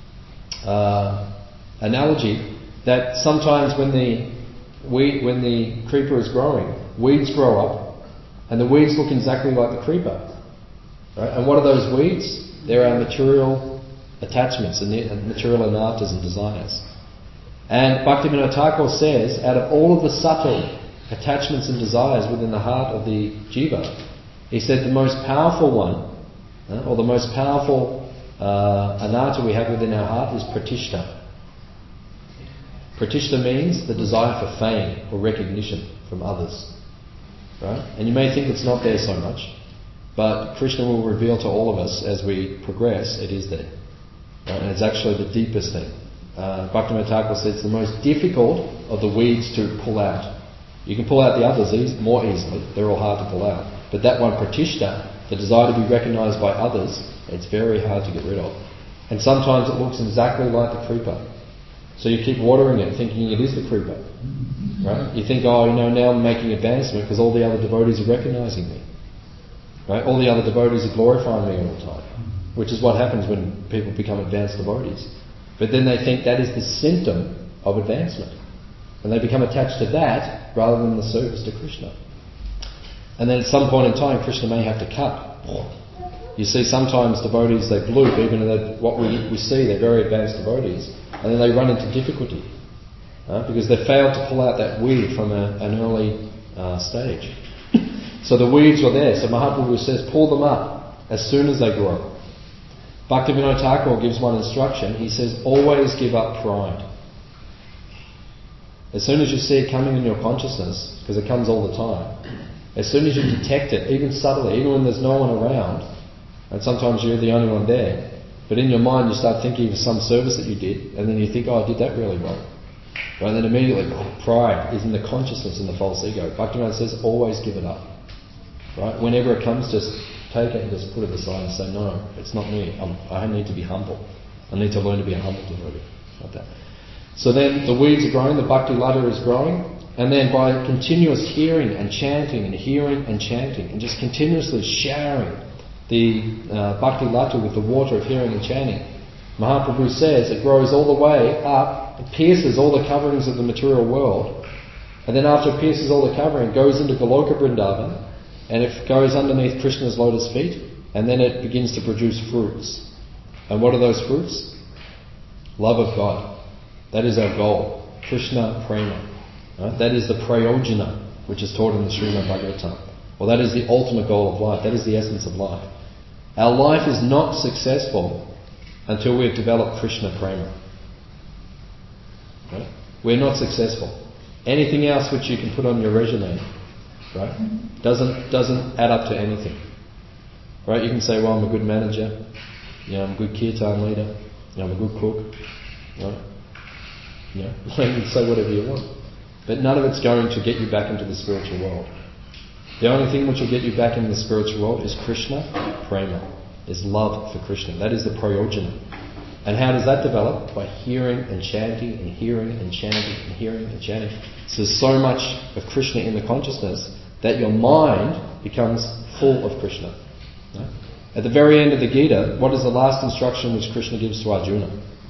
uh, analogy that sometimes when the weed, when the creeper is growing, weeds grow up, and the weeds look exactly like the creeper. Right? And what are those weeds? They're our material attachments and material anarthas and desires. And Bhaktivinoda Thakur says, out of all of the subtle attachments and desires within the heart of the jiva, he said the most powerful one, uh, or the most powerful uh, anartha we have within our heart is pratishta. Pratishta means the desire for fame or recognition from others. Right? And you may think it's not there so much, but Krishna will reveal to all of us as we progress, it is there. Right? And it's actually the deepest thing. Uh, Bhaktivinoda Thakur says it's the most difficult of the weeds to pull out. You can pull out the others easy, more easily, they're all hard to pull out. But that one, pratishta, the desire to be recognised by others, it's very hard to get rid of. And sometimes it looks exactly like the creeper. So you keep watering it thinking it is the creeper. Right? You think, oh, you know, now I'm making advancement because all the other devotees are recognising me. Right? All the other devotees are glorifying me all the time, which is what happens when people become advanced devotees. But then they think that is the symptom of advancement. And they become attached to that rather than the service to Krishna. And then at some point in time, Krishna may have to cut. You see sometimes devotees, they bloop, even though what we, we see, they're very advanced devotees, and then they run into difficulty. Uh, because they failed to pull out that weed from a, an early uh, stage. So the weeds were there. So Mahaprabhu says, pull them up as soon as they grow. Bhaktivinoda Thakur gives one instruction. He says, always give up pride. As soon as you see it coming in your consciousness, because it comes all the time, as soon as you detect it, even subtly, even when there's no one around, and sometimes you're the only one there, but in your mind you start thinking of some service that you did, and then you think, oh, I did that really well. Right? And then immediately, pride is in the consciousness and the false ego. Bhaktivinoda says, always give it up. Right? Whenever it comes, just take it and just put it aside and say, no, it's not me. I'm, I need to be humble. I need to learn to be a humble devotee. Like that. So then the weeds are growing, the bhakti lata is growing, and then by continuous hearing and chanting and hearing and chanting and just continuously showering the uh, bhakti lata with the water of hearing and chanting, Mahaprabhu says it grows all the way up, it pierces all the coverings of the material world, and then after it pierces all the covering, it goes into Goloka Vrindavan, and it goes underneath Krishna's lotus feet, and then it begins to produce fruits. And what are those fruits? Love of God. That is our goal. Krishna Prema. Right? That is the prayojana, which is taught in the Srimad Bhagavatam. Well, that is the ultimate goal of life. That is the essence of life. Our life is not successful until we have developed Krishna Prema. Right? We're not successful. Anything else which you can put on your resume, right, doesn't doesn't add up to anything. Right? You can say, well, I'm a good manager, you know, I'm a good kirtan leader, you know, I'm a good cook, right? You know, you can say whatever you want. But none of it's going to get you back into the spiritual world. The only thing which will get you back into the spiritual world is Krishna prema, is love for Krishna. That is the prayojana. And how does that develop? By hearing and chanting and hearing and chanting and hearing and chanting. So there's so much of Krishna in the consciousness that your mind becomes full of Krishna. Right? At the very end of the Gita, what is the last instruction which Krishna gives to Arjuna?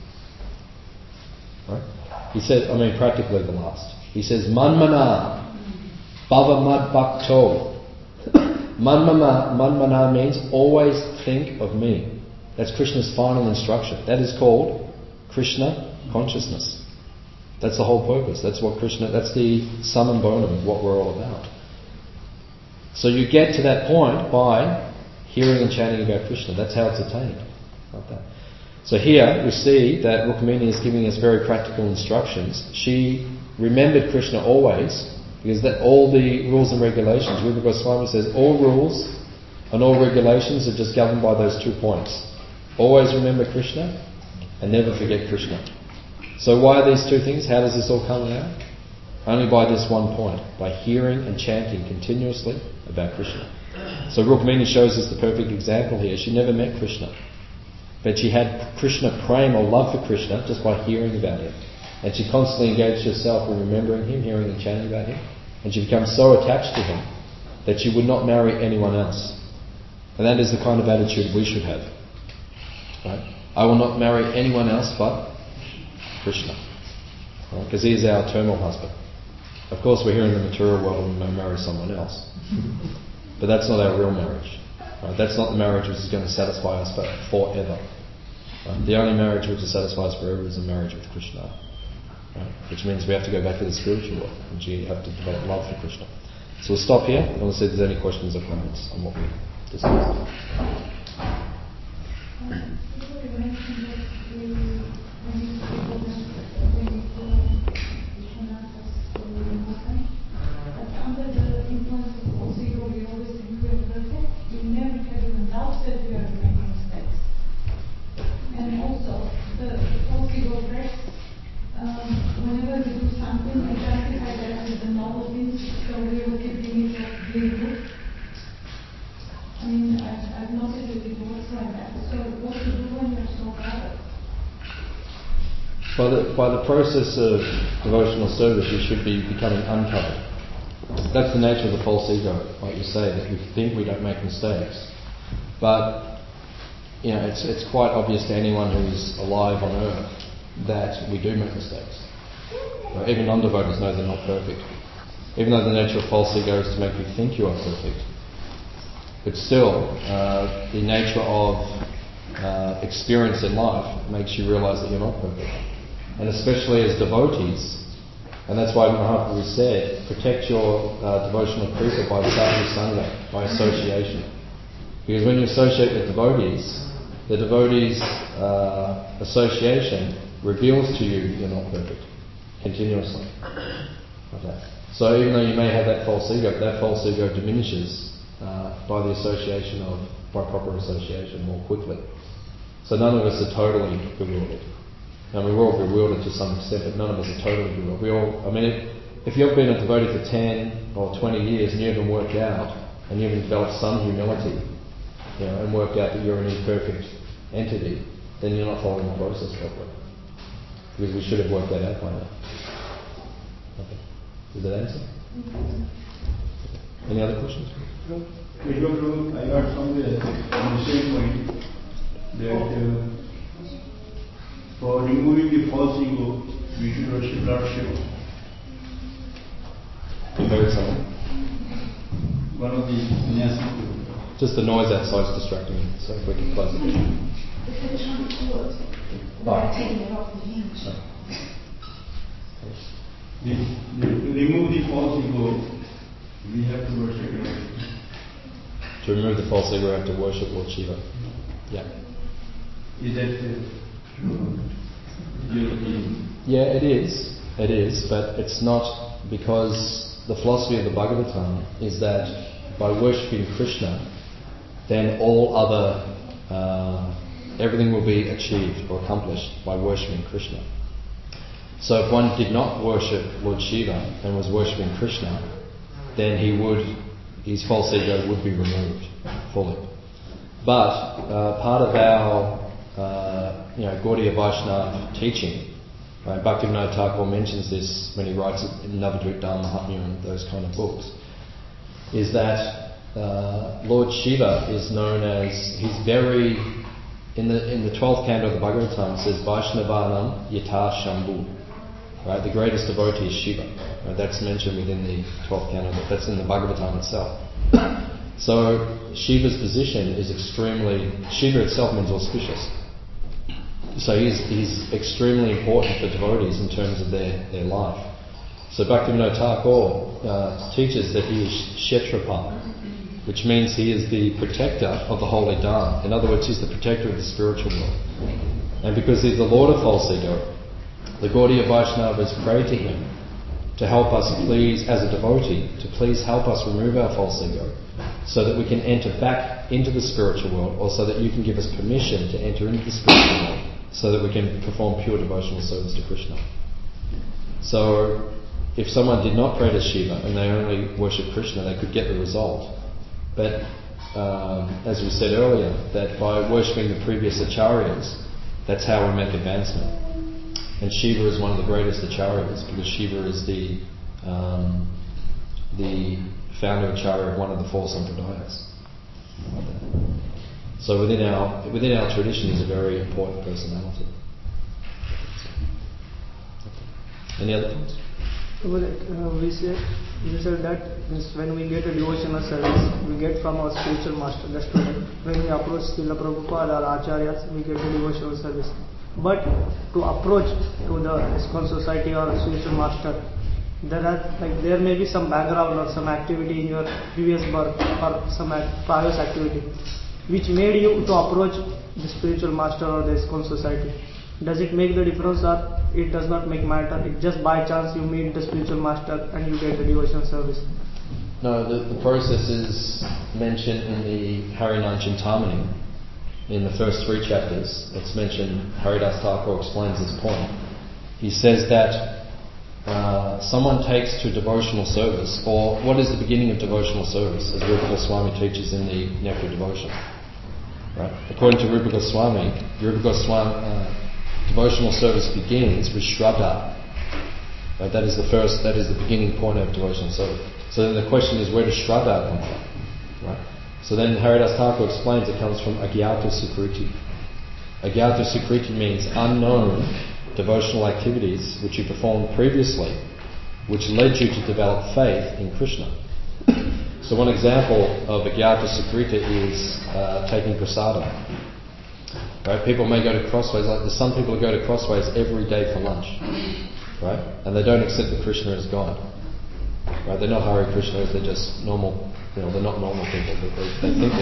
Right? He says, I mean practically the last. He says, Manmana Bhava Mad Bhakto. Manmana, manmana means always think of me. That's Krishna's final instruction. That is called Krishna consciousness. That's the whole purpose. That's what Krishna, that's the sum and bonum of what we're all about. So you get to that point by hearing and chanting about Krishna. That's how it's attained. Like that. So here we see that Rukmini is giving us very practical instructions. She remembered Krishna always, because that all the rules and regulations, Rupa Goswami says, all rules and all regulations are just governed by those two points. Always remember Krishna and never forget Krishna. So why are these two things? How does this all come out? Only by this one point, by hearing and chanting continuously about Krishna. So Rukmini shows us the perfect example here. She never met Krishna, but she had Krishna prema or love for Krishna just by hearing about him. And she constantly engaged herself in remembering him, hearing and chanting about him. And she becomes so attached to him that she would not marry anyone else. And that is the kind of attitude we should have. Right? I will not marry anyone else but Krishna. Because right? He is our eternal husband. Of course we're here in the material world and we may marry someone else. But that's not our real marriage. Right? That's not the marriage which is going to satisfy us but forever. Right? The only marriage which will satisfy us forever is a marriage with Krishna. Right? Which means we have to go back to the spiritual world and we have to develop love for Krishna. So we'll stop here. I want to see if there's any questions or comments on what we discussed. By the, by the process of devotional service, you should be becoming uncovered. That's the nature of the false ego, like you say, that we think we don't make mistakes. But, you know, it's it's quite obvious to anyone who's alive on earth that we do make mistakes. Right? Even non-devotees know they're not perfect. Even though the nature of false ego is to make you think you are perfect. But still, uh, the nature of uh, experience in life makes you realize that you're not perfect. And especially as devotees, and that's why Mahaprabhu said, protect your uh, devotional precepts by sadhu sangha, by association. Because when you associate with devotees, the devotees' uh, association reveals to you that you're not perfect, continuously. Okay. So even though you may have that false ego, that false ego diminishes uh, by the association of, by proper association more quickly. So none of us are totally bewildered. I mean, we're all bewildered to some extent, but none of us are totally bewildered. We all, I mean, if, if you've been a devotee for ten or twenty years and you haven't worked out, and you haven't developed some humility, you know, and worked out that you're an imperfect entity, then you're not following the process properly. Because we should have worked that out by now. Okay. Does that answer? Mm-hmm. Any other questions? No. I heard somewhere on the same point that uh, for removing the false ego, we should worship Lord Shiva. You heard something? One of the sannyasi. Just the noise outside is distracting me, so if we can close it. Oh. The, the, to remove the false ego, we have to worship Lord Shiva. To remove the false ego, we have to worship Lord Shiva. Yeah. Is that uh, true? Yeah, it is. It is, but it's not, because the philosophy of the Bhagavatam is that by worshipping Krishna, then all other, uh, everything will be achieved or accomplished by worshipping Krishna. So if one did not worship Lord Shiva and was worshipping Krishna, then he would, his false ego would be removed fully. But uh, part of our uh, you know, Gaudiya Vaishnava teaching, right, Bhaktivinoda Thakur mentions this when he writes in Navadvip Dharmahatmya and those kind of books, is that uh, Lord Shiva is known as, he's very, in the in the twelfth canto of the Bhagavatam, it says Vaishnavanam Yata Shambhu. Right, the greatest devotee is Shiva. Right, that's mentioned within the twelfth canto, but that's in the Bhagavatam itself. So Shiva's position is extremely, Shiva itself means auspicious. So he's, he's extremely important for devotees in terms of their, their life. So Bhaktivinoda Thakur uh, teaches that he is Kshetrapa, which means he is the protector of the holy Dharma. In other words, he's the protector of the spiritual world. And because he's the Lord of false ego, the Gaudiya Vaishnavas pray to him to help us please, as a devotee, to please help us remove our false ego so that we can enter back into the spiritual world, or so that you can give us permission to enter into the spiritual world so that we can perform pure devotional service to Krishna. So if someone did not pray to Shiva and they only worship Krishna, they could get the result. But um, as we said earlier, that by worshipping the previous acharyas, that's how we make advancement. And Shiva is one of the greatest acharyas, because Shiva is the um, the founder acharya of one of the four sampradayas. So within our within our tradition, he's a very important personality. Any other points? Well, uh, we said we said that when we get a devotional service, we get from our spiritual master, the student. When we approach Srila Prabhupada or Acharyas, we get a devotional service. But to approach to the ISKCON society or spiritual master, there are like there may be some background or some activity in your previous birth or some previous activity which made you to approach the spiritual master or the ISKCON society. Does it make the difference, or it does not make matter? It just by chance you meet the spiritual master and you get the devotional service. No, the, the process is mentioned in the Harinam Chintamani. In the first three chapters, it's mentioned, Haridas Thakur explains this point. He says that uh, someone takes to devotional service, or what is the beginning of devotional service, as Rupa Goswami teaches in the Nectar Devotion. Right? According to Rupa Goswami, Rupa Goswami, uh, devotional service begins with Shraddha. Right? That is the first, that is the beginning point of devotional service. So then the question is, where does Shraddha come from? Right? So then Haridas Thakur explains it comes from Agyata Sukriti. Agyata Sukriti means unknown devotional activities which you performed previously, which led you to develop faith in Krishna. So one example of Agyata Sukriti is uh, taking prasadam. Right? People may go to Crossways, like there's some people who go to Crossways every day for lunch, right? And they don't accept that Krishna is God. Right? They're not Hare Krishnas, they're just normal. You know, they're not normal people, but they, they think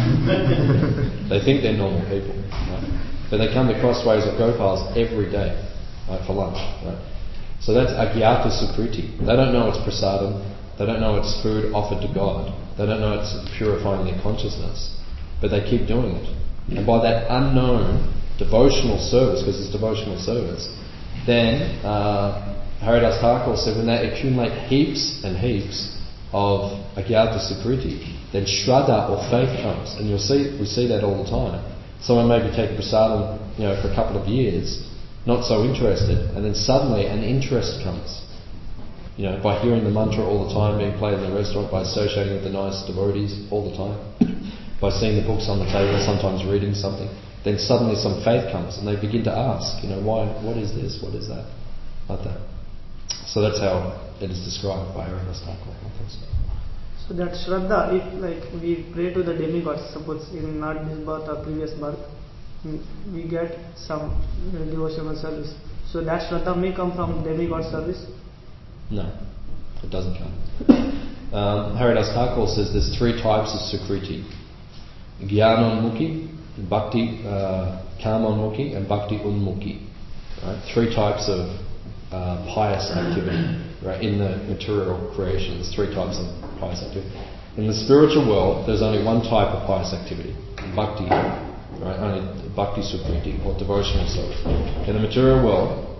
they're they think they're normal people, right? But they come to Crossways or Gopals every day, right, for lunch, right? So that's Agyata Sukriti. They don't know it's prasadam, they don't know it's food offered to God, they don't know it's purifying their consciousness, but they keep doing it. And by that unknown devotional service, because it's devotional service, then uh, Haridas Thakur said when they accumulate heaps and heaps of Agyata Sukriti, then Shraddha or faith comes. And you'll see, we see that all the time. Someone may be taking prasadam, you know, for a couple of years, not so interested, and then suddenly an interest comes. You know, by hearing the mantra all the time being played in the restaurant, by associating with the nice devotees all the time, by seeing the books on the table, sometimes reading something, then suddenly some faith comes and they begin to ask, you know, why, what is this, what is that, like that. So that's how it is described by Haridas Thakur. So that Shraddha, if like we pray to the demigods, suppose in not this birth or previous birth, we get some devotional service. So that Shraddha may come from demigod service? No, it doesn't come. um, Haridas Thakur says there's three types of Sukriti. Jnanonmukhi, Bhakti uh, Kamonmukhi, and Bhakti Unmukhi. Right? Three types of Uh, pious activity, right? In the material creation, there's three types of pious activity. In the spiritual world, there's only one type of pious activity, bhakti, right? Only bhakti sukriti, or devotional service. In the material world,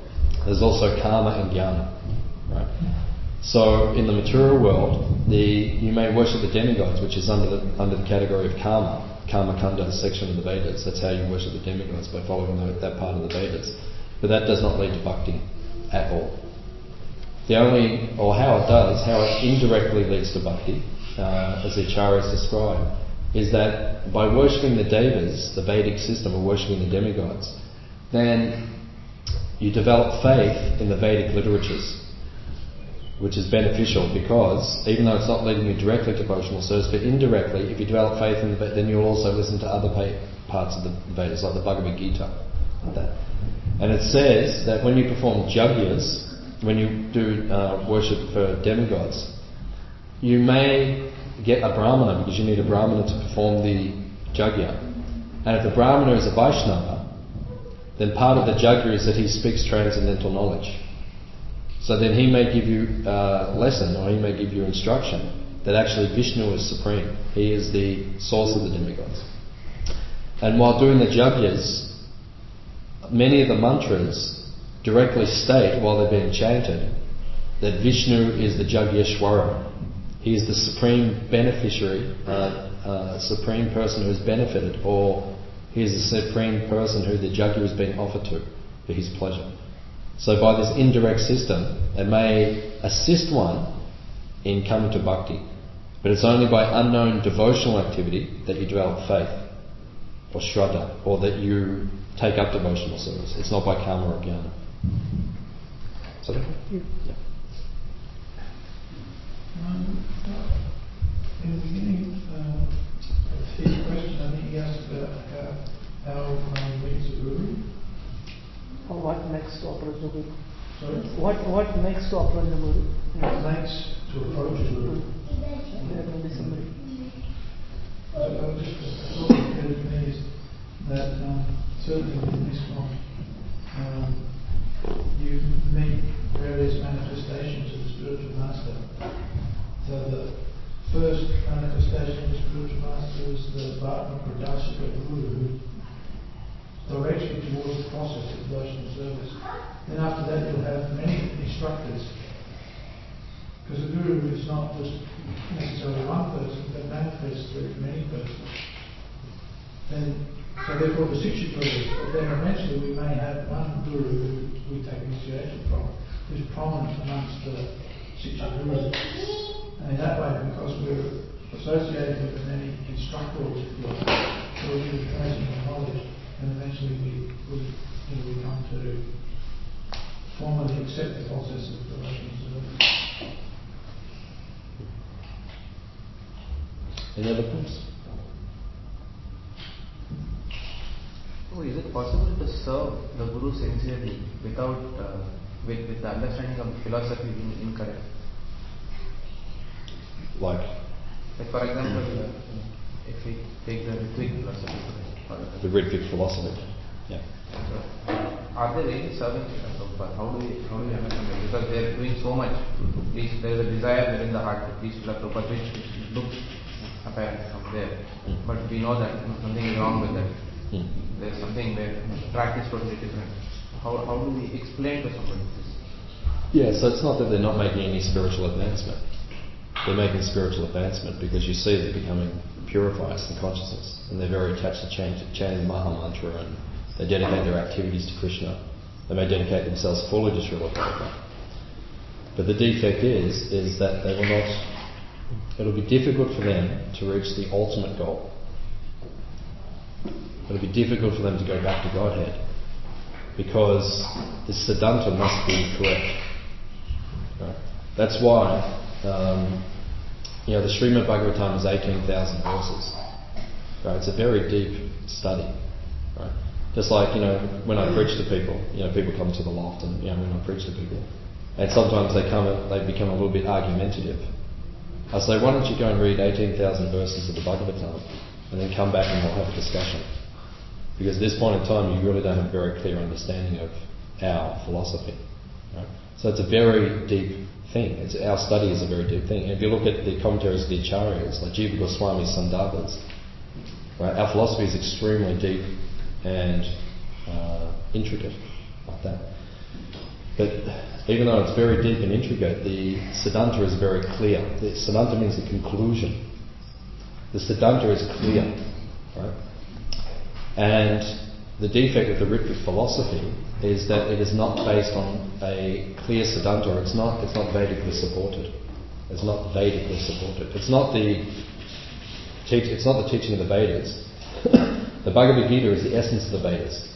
There's also karma and jnana. Right? So in the material world, the you may worship the demigods, which is under the, under the category of karma, karma kanda section of the Vedas. That's how you worship the demigods, by following the, that part of the Vedas. But that does not lead to bhakti at all. The only, or how it does, how it indirectly leads to bhakti, uh, as the acharyas describe, is that by worshipping the devas, the Vedic system of worshipping the demigods, then you develop faith in the Vedic literatures, which is beneficial because, even though it's not leading you directly to devotional service, but indirectly, if you develop faith in the, then you'll also listen to other parts of the Vedas, like the Bhagavad Gita, like that. And it says that when you perform yagyas, when you do uh, worship for demigods, you may get a brahmana, because you need a brahmana to perform the yagya. And if the brahmana is a Vaishnava, then part of the yagya is that he speaks transcendental knowledge. So then he may give you a lesson, or he may give you instruction that actually Vishnu is supreme. He is the source of the demigods. And while doing the yagyas, many of the mantras directly state, while they're being chanted, that Vishnu is the Jagyeshwara. He is the supreme beneficiary, uh, uh, supreme person who has benefited, or he is the supreme person who the yagya is being offered to for his pleasure. So by this indirect system, it may assist one in coming to bhakti, but it's only by unknown devotional activity that you develop faith, or shraddha, or that you take up devotional service. It's not by karma or jnana. Is that okay? Yeah. Yeah. Um, in the beginning uh, of his question, I think he asked about how, how one meets a guru. Or what makes to approach the guru? Sorry? What what makes to approach the guru? What makes to approach a guru? That may be somebody. I, I was just a thought that occurred to me is that um, certainly in this one, um, you meet various manifestations of the spiritual master. So the first manifestation of the spiritual master is the Bhatma Pradasika Guru, who directs you towards the process of devotional service. Then after that you'll have many instructors, because the Guru is not just necessarily one person, but manifests through many persons. Then, so therefore the Siksha Gurus, but then eventually we may have one Guru who we take initiation from, who's prominent amongst the Siksha Gurus. And in that way, because we're associated with many instructors, if you like, so we give transcendental knowledge, and eventually we, we, you know, we come to formally accept the process of devotional service. Any other points? So is it possible to serve the Guru sincerely without, uh, with, with the understanding of the philosophy being incorrect? Like? Like for example, uh, if we take the Ritvik philosophy. The Ritvik philosophy. Yeah. So, are they really serving Srila Prabhupada? How do we how do we understand that? Because they are doing so much. Please, there is a desire within the heart to please Srila Prabhupada, which looks apparent from there. Mm. But we know that something is wrong with that. Mm. There is something where the practice totally different. How how do we explain to somebody this? Yeah, so it's not that they're not making any spiritual advancement. They're making spiritual advancement because you see they're becoming purifiers in consciousness, and they're very attached to chanting, chanting the Maha Mantra, and they dedicate their activities to Krishna. They may dedicate themselves fully to Srila Prabhupada. But the defect is, is that they will not, it'll be difficult for them to reach the ultimate goal. It'll be difficult for them to go back to Godhead, because the Siddhanta must be correct. Right? That's why um, you know, the Srimad Bhagavatam is eighteen thousand verses. Right? It's a very deep study. Right? Just like, you know, when I preach to people, you know, people come to the loft, and you know, when I preach to people, and sometimes they come, they become a little bit argumentative. I say, why don't you go and read eighteen thousand verses of the Bhagavatam, and then come back and we'll have a discussion. Because at this point in time, you really don't have a very clear understanding of our philosophy. Right? So it's a very deep thing. It's, our study is a very deep thing. And if you look at the commentaries of the Acharyas, like Jiva Goswami's Sandarbhas, right, our philosophy is extremely deep and uh, intricate, like that. But even though it's very deep and intricate, the Siddhanta is very clear. The Siddhanta means the conclusion. The Siddhanta is clear, right? And the defect with the Ritvic philosophy is that it is not based on a clear Siddhanta, or it's not, it's not Vedically supported. It's not Vedically supported. It's not the teach, it's not the teaching of the Vedas. The Bhagavad Gita is the essence of the Vedas.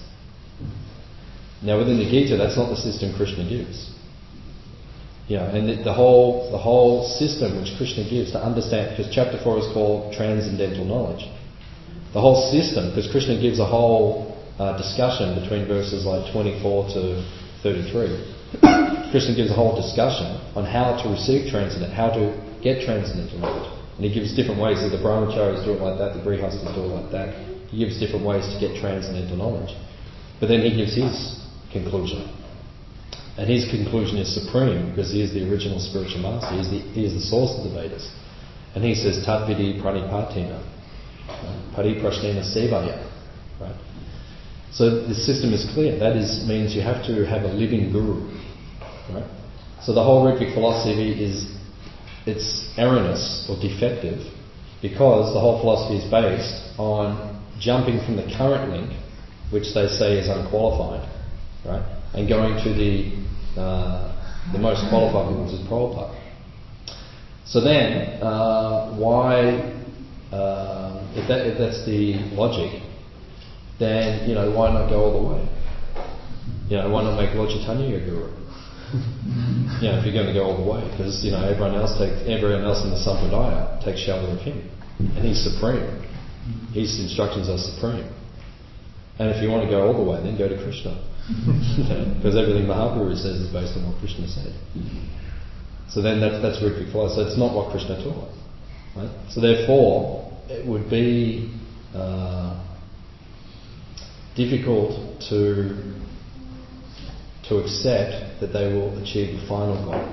Now within the Gita, that's not the system Krishna gives. Yeah, and the, the whole the whole system which Krishna gives to understand, because chapter four is called Transcendental Knowledge. The whole system, because Krishna gives a whole uh, discussion between verses like twenty-four to thirty-three. Krishna gives a whole discussion on how to receive transcendent, how to get transcendental knowledge. And he gives different ways. So the Brahmacharis do it like that, the Grihastas do it like that. He gives different ways to get transcendental knowledge. But then he gives his conclusion. And his conclusion is supreme because he is the original spiritual master. He is the, he is the source of the Vedas. And he says, Tatvidi pranipatina, pariprashnena sevaya. Right? So the system is clear. That is means you have to have a living guru. Right? So the whole Ritvic philosophy is, it's erroneous or defective because the whole philosophy is based on jumping from the current link, which they say is unqualified, right, and going to the uh, the most qualified one, which is Prabhupada. So then, uh, why, uh, if, that, if that's the logic, then, you know, why not go all the way? You know, why not make Lord Chaitanya your guru? You know, if you're going to go all the way, because, you know, everyone else takes, everyone else in the Sampradaya takes shelter of him, and he's supreme. His instructions are supreme. And if you want to go all the way, then go to Krishna. Because everything Mahaprabhu says is based on what Krishna said. So then that's, that's Ritvic philosophy. So it's not what Krishna taught. Right? So therefore, it would be uh, difficult to to accept that they will achieve the final goal.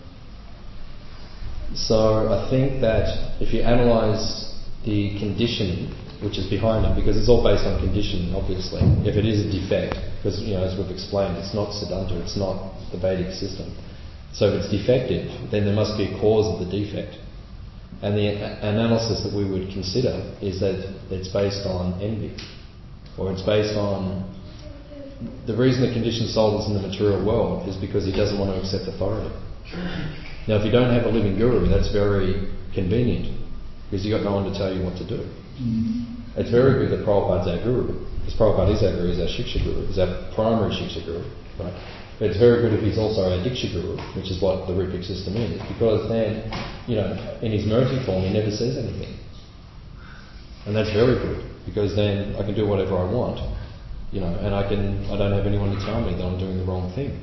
So I think that if you analyse the conditioning which is behind it, because it's all based on conditioning, obviously. If it is a defect, because, you know, as we've explained, it's not Siddhanta, it's not the Vedic system. So if it's defective, then there must be a cause of the defect. And the a- analysis that we would consider is that it's based on envy, or it's based on the reason the conditioned soul is in the material world is because he doesn't want to accept authority. Now, if you don't have a living guru, that's very convenient, because you've got no one to tell you what to do. Mm-hmm. It's very good that Prabhupada's our guru, because Prabhupada is our guru, he's our Shiksha guru, he's our primary Shiksha guru, right? But it's very good if he's also our Diksha guru, which is what the Ritvic system is, because then, you know, in his mercy form, he never says anything. And that's very good, because then I can do whatever I want, you know, and I can, I don't have anyone to tell me that I'm doing the wrong thing.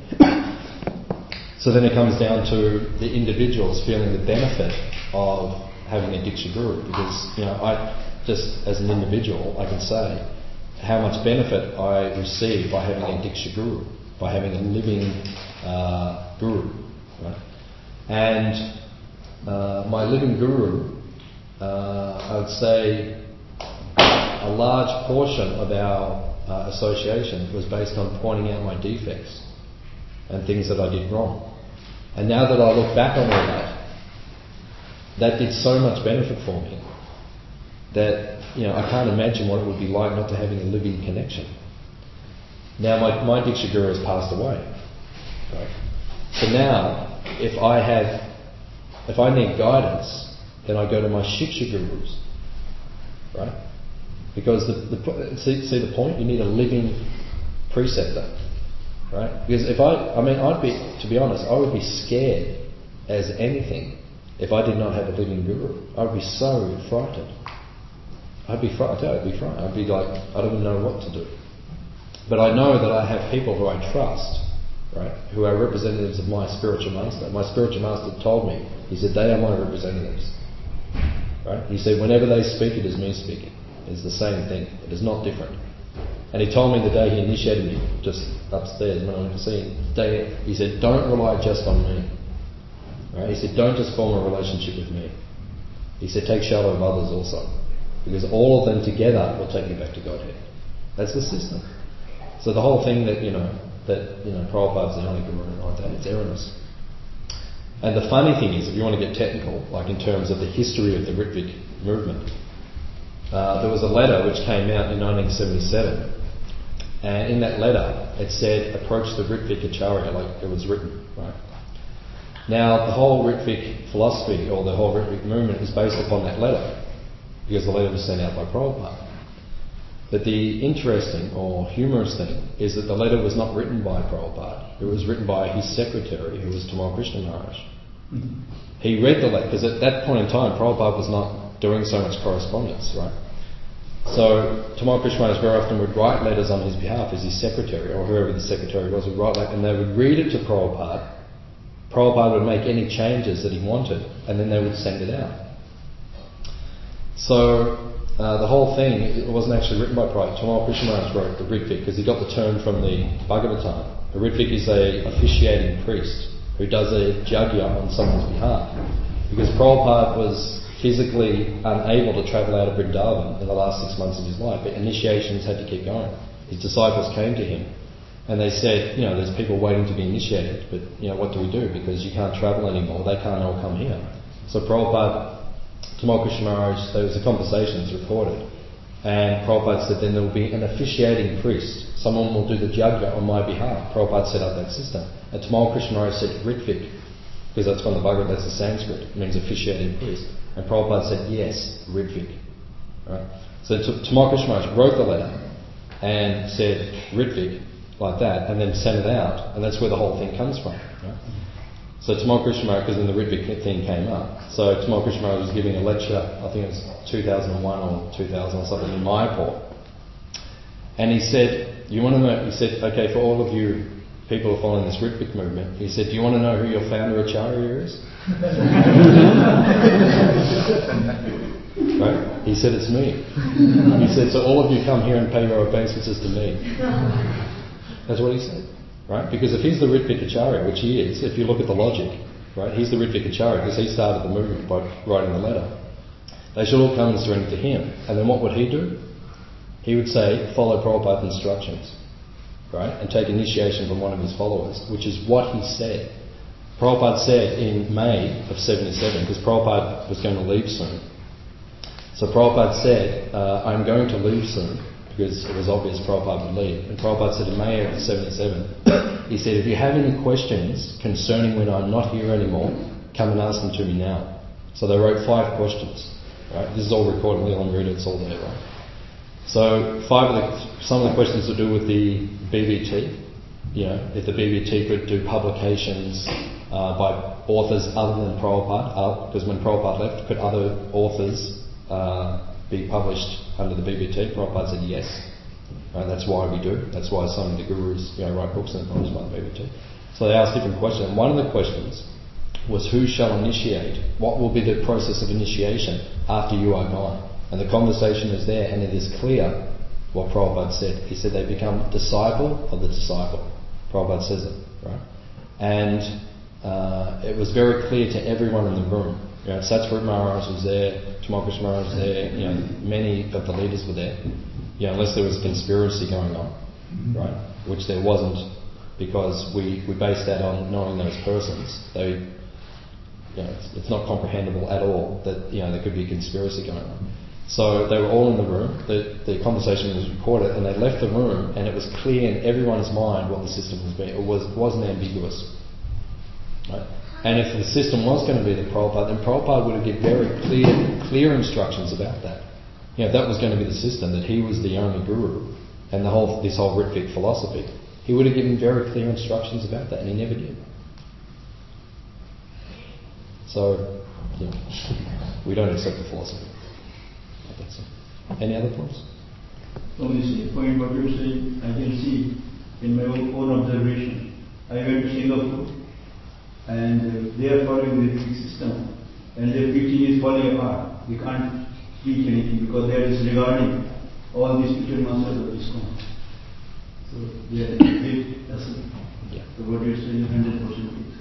So then it comes down to the individuals feeling the benefit of having a Diksha guru, because, you know, I just as an individual, I can say how much benefit I receive by having a Diksha guru, by having a living uh, guru, right? And uh, my living guru, uh, I would say a large portion of our uh, association was based on pointing out my defects and things that I did wrong. And now that I look back on all that, that did so much benefit for me that, you know, I can't imagine what it would be like not to having a living connection. Now my, my Diksha Guru has passed away, right? So now, if I have, if I need guidance, then I go to my Shiksha Gurus, right? Because the, the see, see the point? You need a living preceptor, right? Because if I, I mean, I'd be, to be honest, I would be scared as anything if I did not have a living guru. I would be so frightened. I'd be frightened. I'd be frightened. I'd be like, I don't even know what to do. But I know that I have people who I trust, right, who are representatives of my spiritual master. My spiritual master told me, he said, they are my representatives. Right? He said, whenever they speak, it is me speaking. It's the same thing. It is not different. And he told me the day he initiated me, just upstairs when I went to see him, the day, he said, don't rely just on me. Right? He said, don't just form a relationship with me. He said, take shelter of others also. Because all of them together will take you back to Godhead. That's the system. So the whole thing that, you know, that, you know, Prabhupada's the only guru like that. It's erroneous. And the funny thing is, if you want to get technical, like in terms of the history of the Ritvik movement, uh, there was a letter which came out in nineteen seventy-seven, and in that letter it said, approach the Ritvik Acharya, like it was written, right? Now, the whole Ritvik philosophy, or the whole Ritvik movement, is based upon that letter, because the letter was sent out by Prabhupada. But the interesting or humorous thing is that the letter was not written by Prabhupada. It was written by his secretary, who was Tamal Krishna Maharaj. Mm-hmm. He read the letter, because at that point in time, Prabhupada was not doing so much correspondence, right? So Tamal Krishna Maharaj very often would write letters on his behalf as his secretary, or whoever the secretary was would write that, and they would read it to Prabhupada. Prabhupada would make any changes that he wanted, and then they would send it out. So Uh, the whole thing, it wasn't actually written by Prabhupada. Tamal Krishna Maharaj wrote the Ritvik because he got the term from the Bhagavatam. A Ritvik is a officiating priest who does a jagya on someone's behalf. Because Prabhupada was physically unable to travel out of Vrindavan in the last six months of his life, but initiations had to keep going. His disciples came to him and they said, you know, there's people waiting to be initiated, but, you know, what do we do? Because you can't travel anymore, they can't all come here. So Prabhupada, Tamal Krishna Maharaj, there was a conversation, it's recorded, and Prabhupada said then there will be an officiating priest, someone will do the jagya on my behalf. Prabhupada set up that system. And Tamal Krishna Maharaj said Ritvik, because that's from the Bhagavad, that's the Sanskrit, it means officiating priest. And Prabhupada said yes, Ritvik. Right? So Tamal Krishna Maharaj wrote the letter and said Ritvik, like that, and then sent it out, and that's where the whole thing comes from. Right? So Tamal Krishna Maharaj, because then the Ritvik thing came up, so Tamal Krishna Maharaj was giving a lecture, I think it was two thousand one or two thousand or something, in Mayapur. And he said, you want to know, he said, okay, for all of you people who are following this Ritvik movement, he said, do you want to know who your founder Acharya is? Right? He said, it's me. He said, so all of you come here and pay your obeisances to me. That's what he said. Right? Because if he's the Ritvik Acharya, which he is, if you look at the logic, right, he's the Ritvik Acharya because he started the movement by writing the letter. They should all come and surrender to him. And then what would he do? He would say, follow Prabhupada's instructions, right, and take initiation from one of his followers, which is what he said. Prabhupada said in May of seventy-seven, because Prabhupada was going to leave soon. So Prabhupada said, uh, I'm going to leave soon, because it was obvious Prabhupada would leave. And Prabhupada said in May of seventy-seven, he said, if you have any questions concerning when I'm not here anymore, come and ask them to me now. So they wrote five questions. Right? This is all recorded, Leon read it, it's all there, right? So five of the, some of the questions to do with the B B T. You know, if the B B T could do publications uh, by authors other than Prabhupada, uh, because when Prabhupada left, could other authors uh, be published under the B B T? Prabhupada said yes. Right, that's why we do. That's why some of the gurus, you know, write books and publish by the B B T. So they asked different questions. And one of the questions was, who shall initiate? What will be the process of initiation after you are gone? And the conversation is there, and it is clear what Prabhupada said. He said they become disciple of the disciple. Prabhupada says it, right? And uh, it was very clear to everyone in the room. You know, Satsvarupa Maharaj was there, Tamal Krishna Maharaj was there, you know, many of the leaders were there. You know, unless there was a conspiracy going on, right? Which there wasn't, because we, we based that on knowing those persons. They, you know, it's, it's not comprehensible at all that, you know, there could be a conspiracy going on. So they were all in the room, the, the conversation was recorded, and they left the room, and it was clear in everyone's mind what the system was being. It, was, it wasn't ambiguous. Right? And if the system was going to be the Prabhupada, then Prabhupada would have given very clear clear instructions about that. You know, that was going to be the system, that he was the only guru, and the whole this whole Ritvik philosophy. He would have given very clear instructions about that, and he never did. So, you know, we don't accept the philosophy. That's it. Any other points? From the same point what you're saying, I can see in my own observation. I went to Singapore, and uh, they are following the Ritvik system, and their teaching is falling apart. They can't teach anything because they are disregarding all these spiritual masters of ISKCON. So they are great lesson. Yeah. So what you're saying is one hundred percent truth.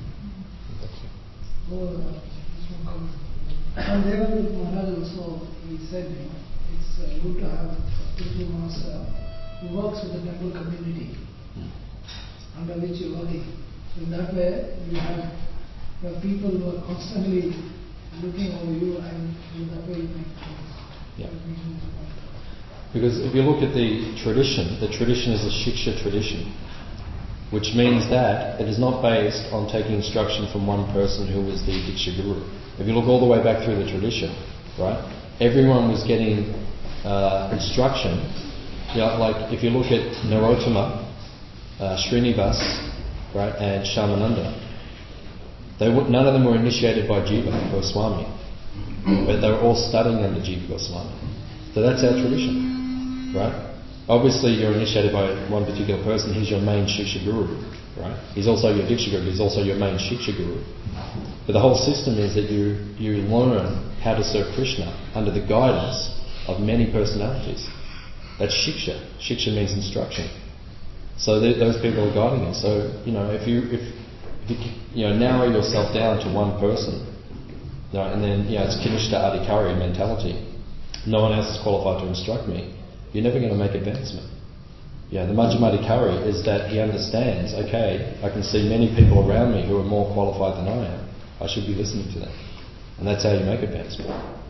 Well, uh, just one comment. And Devanand Maharaj also, he said, you know, it's uh, good to have a spiritual master who works with the temple community. under which you worry. So in that way, you have, you have people who are constantly looking over you, and in that way you make things. Yeah. Because if you look at the tradition, the tradition is a shiksha tradition, which means that it is not based on taking instruction from one person who was the Diksha Guru. If you look all the way back through the tradition, right, everyone was getting uh, instruction. You know, like if you look at Narottama, uh, Srinivas, right, and Shamananda, they were, none of them were initiated by Jiva Goswami, but they were all studying under Jiva Goswami. So that's our tradition, right? Obviously you're initiated by one particular person, he's your main Shiksha Guru, right? He's also your Diksha Guru, he's also your main Shiksha Guru. But the whole system is that you, you learn how to serve Krishna under the guidance of many personalities. That's Shiksha. Shiksha means instruction. So those people are guiding you. So, you know, if you, if, if you, you know, narrow yourself down to one person, you know, and then, you know, it's Kinishta Adhikari mentality. No one else is qualified to instruct me. You're never going to make advancement. Yeah, the Majjhimadhikari is that he understands, okay, I can see many people around me who are more qualified than I am. I should be listening to them. And that's how you make advancement.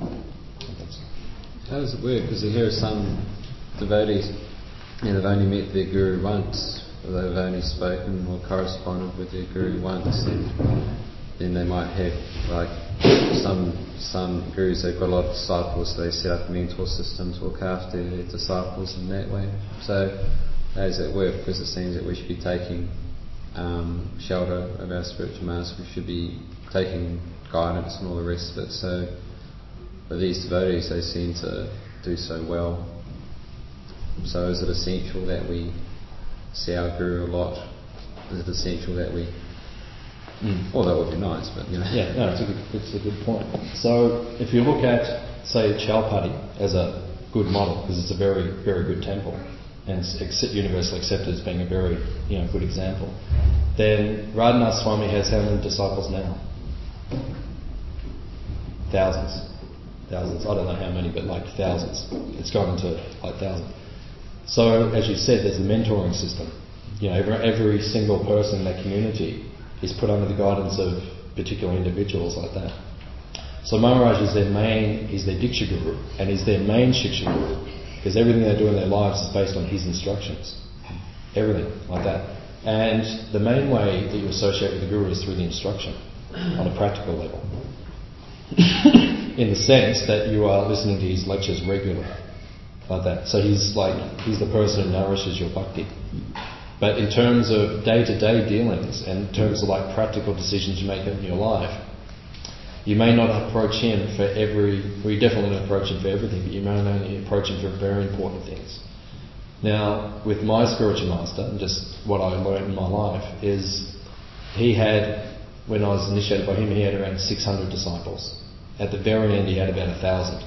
How does it work? Because you hear some devotees, you know, they've only met their guru once, or they've only spoken or corresponded with their guru once, and then they might have, like, some some gurus, they've got a lot of disciples, so they set up mentor systems, look after their disciples in that way. So how does that work? Because it seems that we should be taking um, shelter of our spiritual master, we should be taking guidance and all the rest of it. So but these devotees, they seem to do so well. So is it essential that we see our guru a lot? Is it essential that we Mm. Well, that would be nice, but you know. Yeah, no, it's a good, it's a good point. So, if you look at, say, Chowpatty as a good model, because it's a very, very good temple, and it's universally accepted as being a very, you know, good example, then Radhanath Swami has how many disciples now? Thousands. Thousands. I don't know how many, but like thousands. It's gone into like thousands. So, as you said, there's a mentoring system. You know, every, every single person in that community is put under the guidance of particular individuals like that. So Maharaj is their main, he's their Diksha Guru, and he's their main Shiksha Guru, because everything they do in their lives is based on his instructions. Everything like that. And the main way that you associate with the Guru is through the instruction, on a practical level. In the sense that you are listening to his lectures regularly, like that. So he's like, he's the person who nourishes your bhakti. But in terms of day-to-day dealings, and in terms of like practical decisions you make in your life, you may not approach him for every, well, you definitely don't approach him for everything, but you may only approach him for very important things. Now, with my spiritual master, and just what I learned in my life, is he had, when I was initiated by him, he had around six hundred disciples. At the very end, he had about a thousand.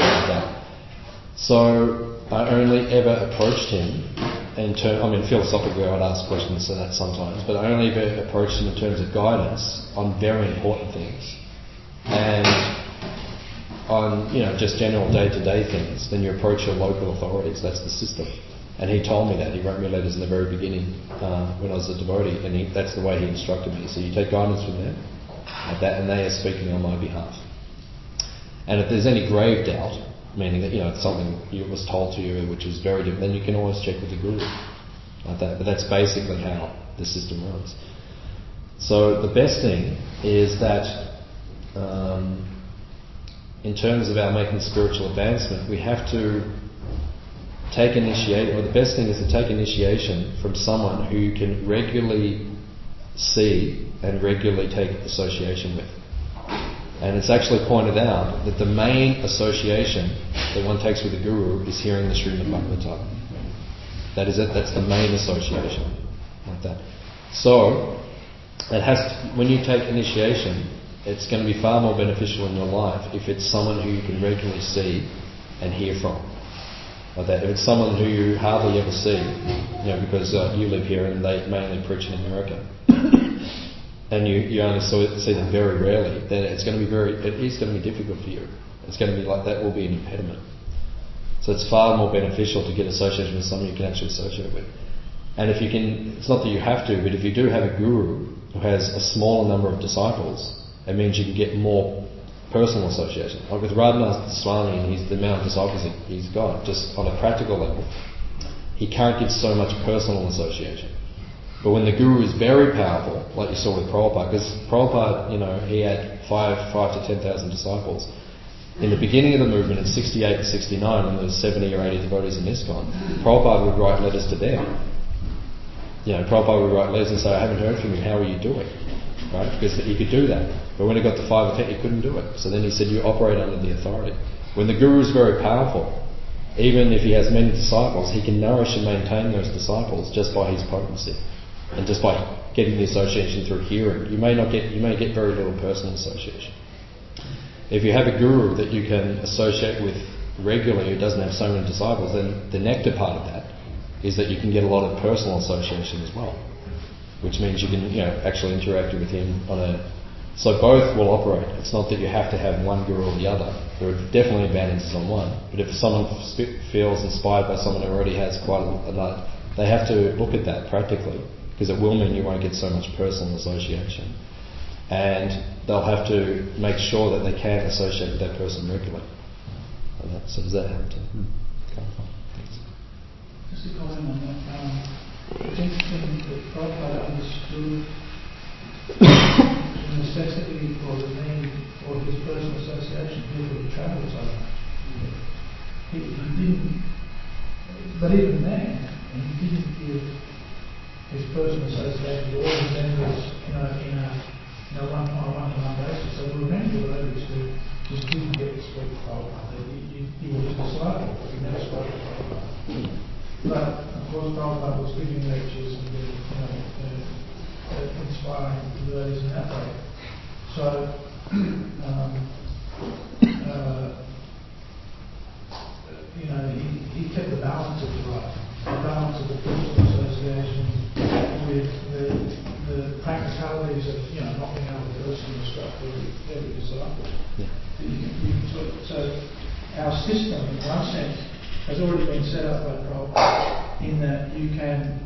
So I only ever approached him in term, I mean, philosophically I would ask questions to that sometimes, but I only ever approached him in terms of guidance on very important things. And on, you know, just general day-to-day things, then you approach your local authorities. That's the system. And he told me that. He wrote me letters in the very beginning uh, when I was a devotee, and he, that's the way he instructed me. So you take guidance from them, like that, and they are speaking on my behalf. And if there's any grave doubt, meaning that, you know, it's something you was told to you which is very different, then you can always check with the guru, like that. But that's basically how the system runs. So the best thing is that um, in terms of our making spiritual advancement, we have to take initiation, or the best thing is to take initiation from someone who you can regularly see and regularly take association with. And it's actually pointed out that the main association that one takes with the Guru is hearing the Srimad Bhagavatam. That is it, that's the main association, like that. So, it has to, when you take initiation, it's going to be far more beneficial in your life if it's someone who you can regularly see and hear from. Like that. If it's someone who you hardly ever see, you know, because uh, you live here and they mainly preach in America, and you, you only see them very rarely, then it's going to be very, it is going to be difficult for you. It's going to be like, that will be an impediment. So it's far more beneficial to get associated with someone you can actually associate with. And if you can, it's not that you have to, but if you do have a guru who has a smaller number of disciples, it means you can get more personal association. Like with Radhanath Swami and he's the amount of disciples he's got, just on a practical level, he can't give so much personal association. But when the guru is very powerful, like you saw with Prabhupada, because Prabhupada, you know, he had five, five to ten thousand disciples. In the beginning of the movement, in sixty-eight and sixty-nine, when there was seventy or eighty devotees in ISKCON, Prabhupada would write letters to them. You know, Prabhupada would write letters and say, I haven't heard from you, how are you doing? Right? Because he could do that. But when it got to five or ten, he couldn't do it. So then he said, you operate under the authority. When the guru is very powerful, even if he has many disciples, he can nourish and maintain those disciples just by his potency. And just by getting the association through hearing. You may not get, you may get very little personal association. If you have a guru that you can associate with regularly who doesn't have so many disciples, then the nectar part of that is that you can get a lot of personal association as well. Which means you can, you know, actually interact with him on a... So both will operate. It's not that you have to have one guru or the other. There are definitely advantages on one. But if someone feels inspired by someone who already has quite a lot, they have to look at that practically, because it will mean you won't get so much personal association. And they'll have to make sure that they can associate with that person regularly. So does that help to clarify? Thanks. Just a comment on that. Um, it's interesting that Prabhupada understood the necessity or the need for his personal association people who travel so much. He, he didn't, but even then, he didn't give his personal association to all his members, you know, in a, you know, one on a one-to-one basis. So there were many devotees who just didn't get to speak to Prabhupada. He, he, he was his disciple, but he never spoke to Prabhupada. But of course, Prabhupada was giving lectures and you know, uh, uh, inspiring devotees in that way. So, um, uh, you know, he, he kept the balance of the right, the balance of the personal association with the, the practicalities of, you know, not being able to personally instruct every, every disciple. Yeah. You can, you can sort of, so our system, in one sense, has already been set up by Prabhupada in that you can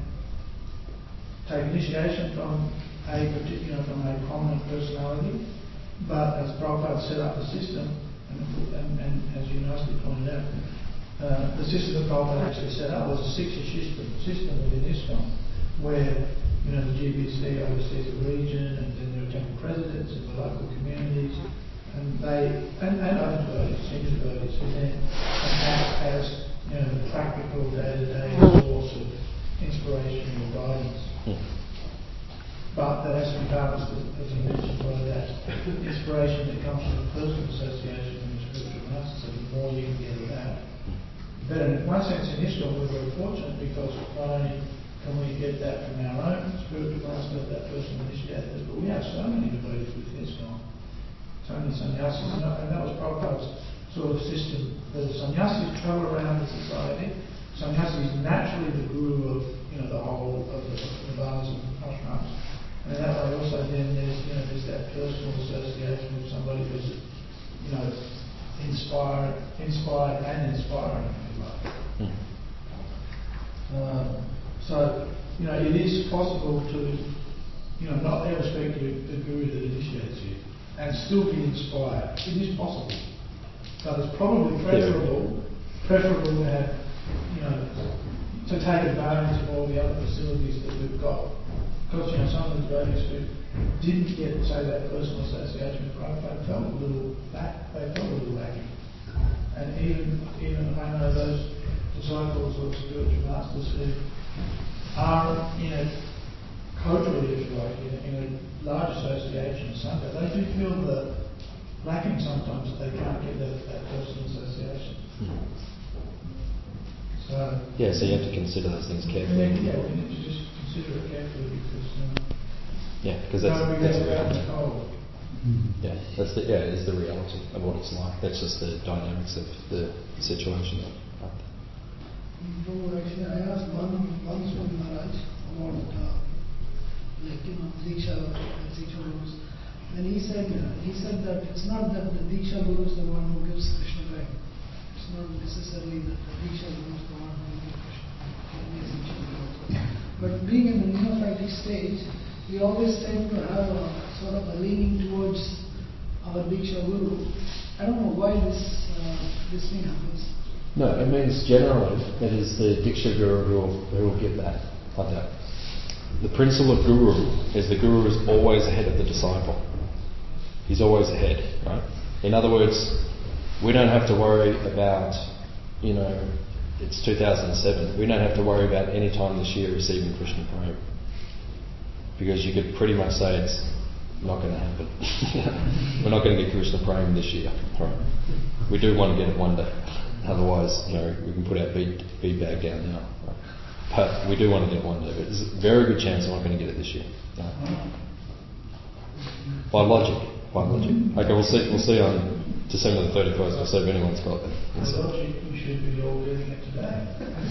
take initiation from a particular, from a prominent personality, but as Prabhupada set up the system, and, and, and as you nicely pointed out, uh, the system that Prabhupada actually set up was a six-ish system, system within ISKCON, where you know the G B C oversees the region, and then there are temple presidents in the local communities, and they and, and other devotees, senior devotees, who then act as you know the practical day-to-day source of inspiration or guidance. Mm. But that has to be balanced, as you mentioned, by that inspiration that comes from a personal association with the spiritual master. So the more you can get of that, better. In one sense, in ISKCON, we're very fortunate because not only can we get that from our own spiritual master, that person initiated, but we have so many devotees within ISKCON, so many sannyasis, and that was Prabhupada's sort of system. The sannyasis travel around the society. Sannyasi is naturally the guru of you know the whole of the Nibbānas and ashrams, and that way also then there's you know there's that personal association with somebody who's you know inspired, inspired and inspiring. If you like. Mm. Um, so you know it is possible to you know not ever speak to the guru that initiates you and still be inspired. It is possible, but it's probably preferable preferable to have. You know, to take advantage of all the other facilities that we've got. Because, you know, some of the devotees who didn't get, say, that personal association with Prabhupada felt a little back, they felt a little lacking. And even, even I know those disciples or spiritual masters who are in a coterie, if you like, in a, in a large association, Sangha, they do feel the lacking sometimes that they can't get that, that personal association. Mm. So, yeah, so you have to consider those things carefully. Yeah, we need to just consider it carefully because um, yeah, because that's, that's the reality. Yeah, that's the yeah, it is the reality of what it's like. That's just the dynamics of the situation. Right there. Actually, I asked one once from Maharaj about uh, like you know Diksha Diksha Gurus, and he said uh, he said that it's not that the Diksha Guru is the one who gives Krishna prema. It's not necessarily that the Diksha Guru is the one who gives Krishna prema. But being in the neophytic stage, we always tend to have a sort of a leaning towards our Diksha Guru. I don't know why this uh, this thing happens. No, it means generally it is the Diksha Guru who will, who will give that, like that. The principle of Guru is the Guru is always ahead of the disciple. He's always ahead, right? In other words, we don't have to worry about, you know, it's two thousand seven. We don't have to worry about any time this year receiving Krishna Prem. Because you could pretty much say it's not going to happen. We're not going to get Krishna Prem this year. Right? We do want to get it one day. Otherwise, you know, we can put our bead, bead bag down now. Right? But we do want to get it one day. But there's a very good chance we're not going to get it this year. Right? By logic. By logic. Okay, we'll see. We'll see on December the thirty-first. We'll see if anyone's got that. By logic, we should be all getting it today.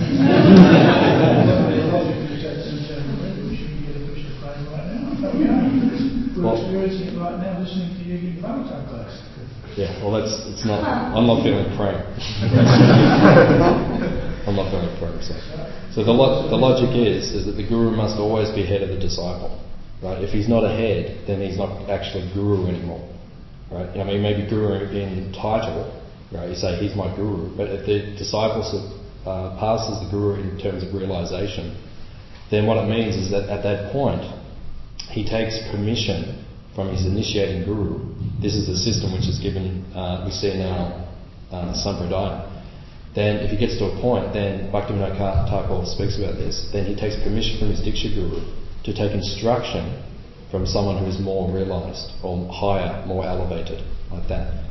By logic, we should be getting Krishna Prem right now. But we are. We're well, experiencing it right now, listening to you give Bhagavatam class. Yeah, well, that's it's not. I'm not feeling praying. I'm not feeling praying. So, so the lo- the logic is is that the guru must always be ahead of the disciple, right? If he's not ahead, then he's not actually guru anymore, right? I mean, maybe guru in title, right? You say he's my guru, but if the disciple uh, passes the guru in terms of realization, then what it means is that at that point he takes permission from his initiating guru. This is the system which is given, uh, we see in our uh, Sampradaya. Then if he gets to a point, then Bhaktivinoda Thakur speaks about this, then he takes permission from his Diksha Guru to take instruction from someone who is more realized or higher, more elevated, like that.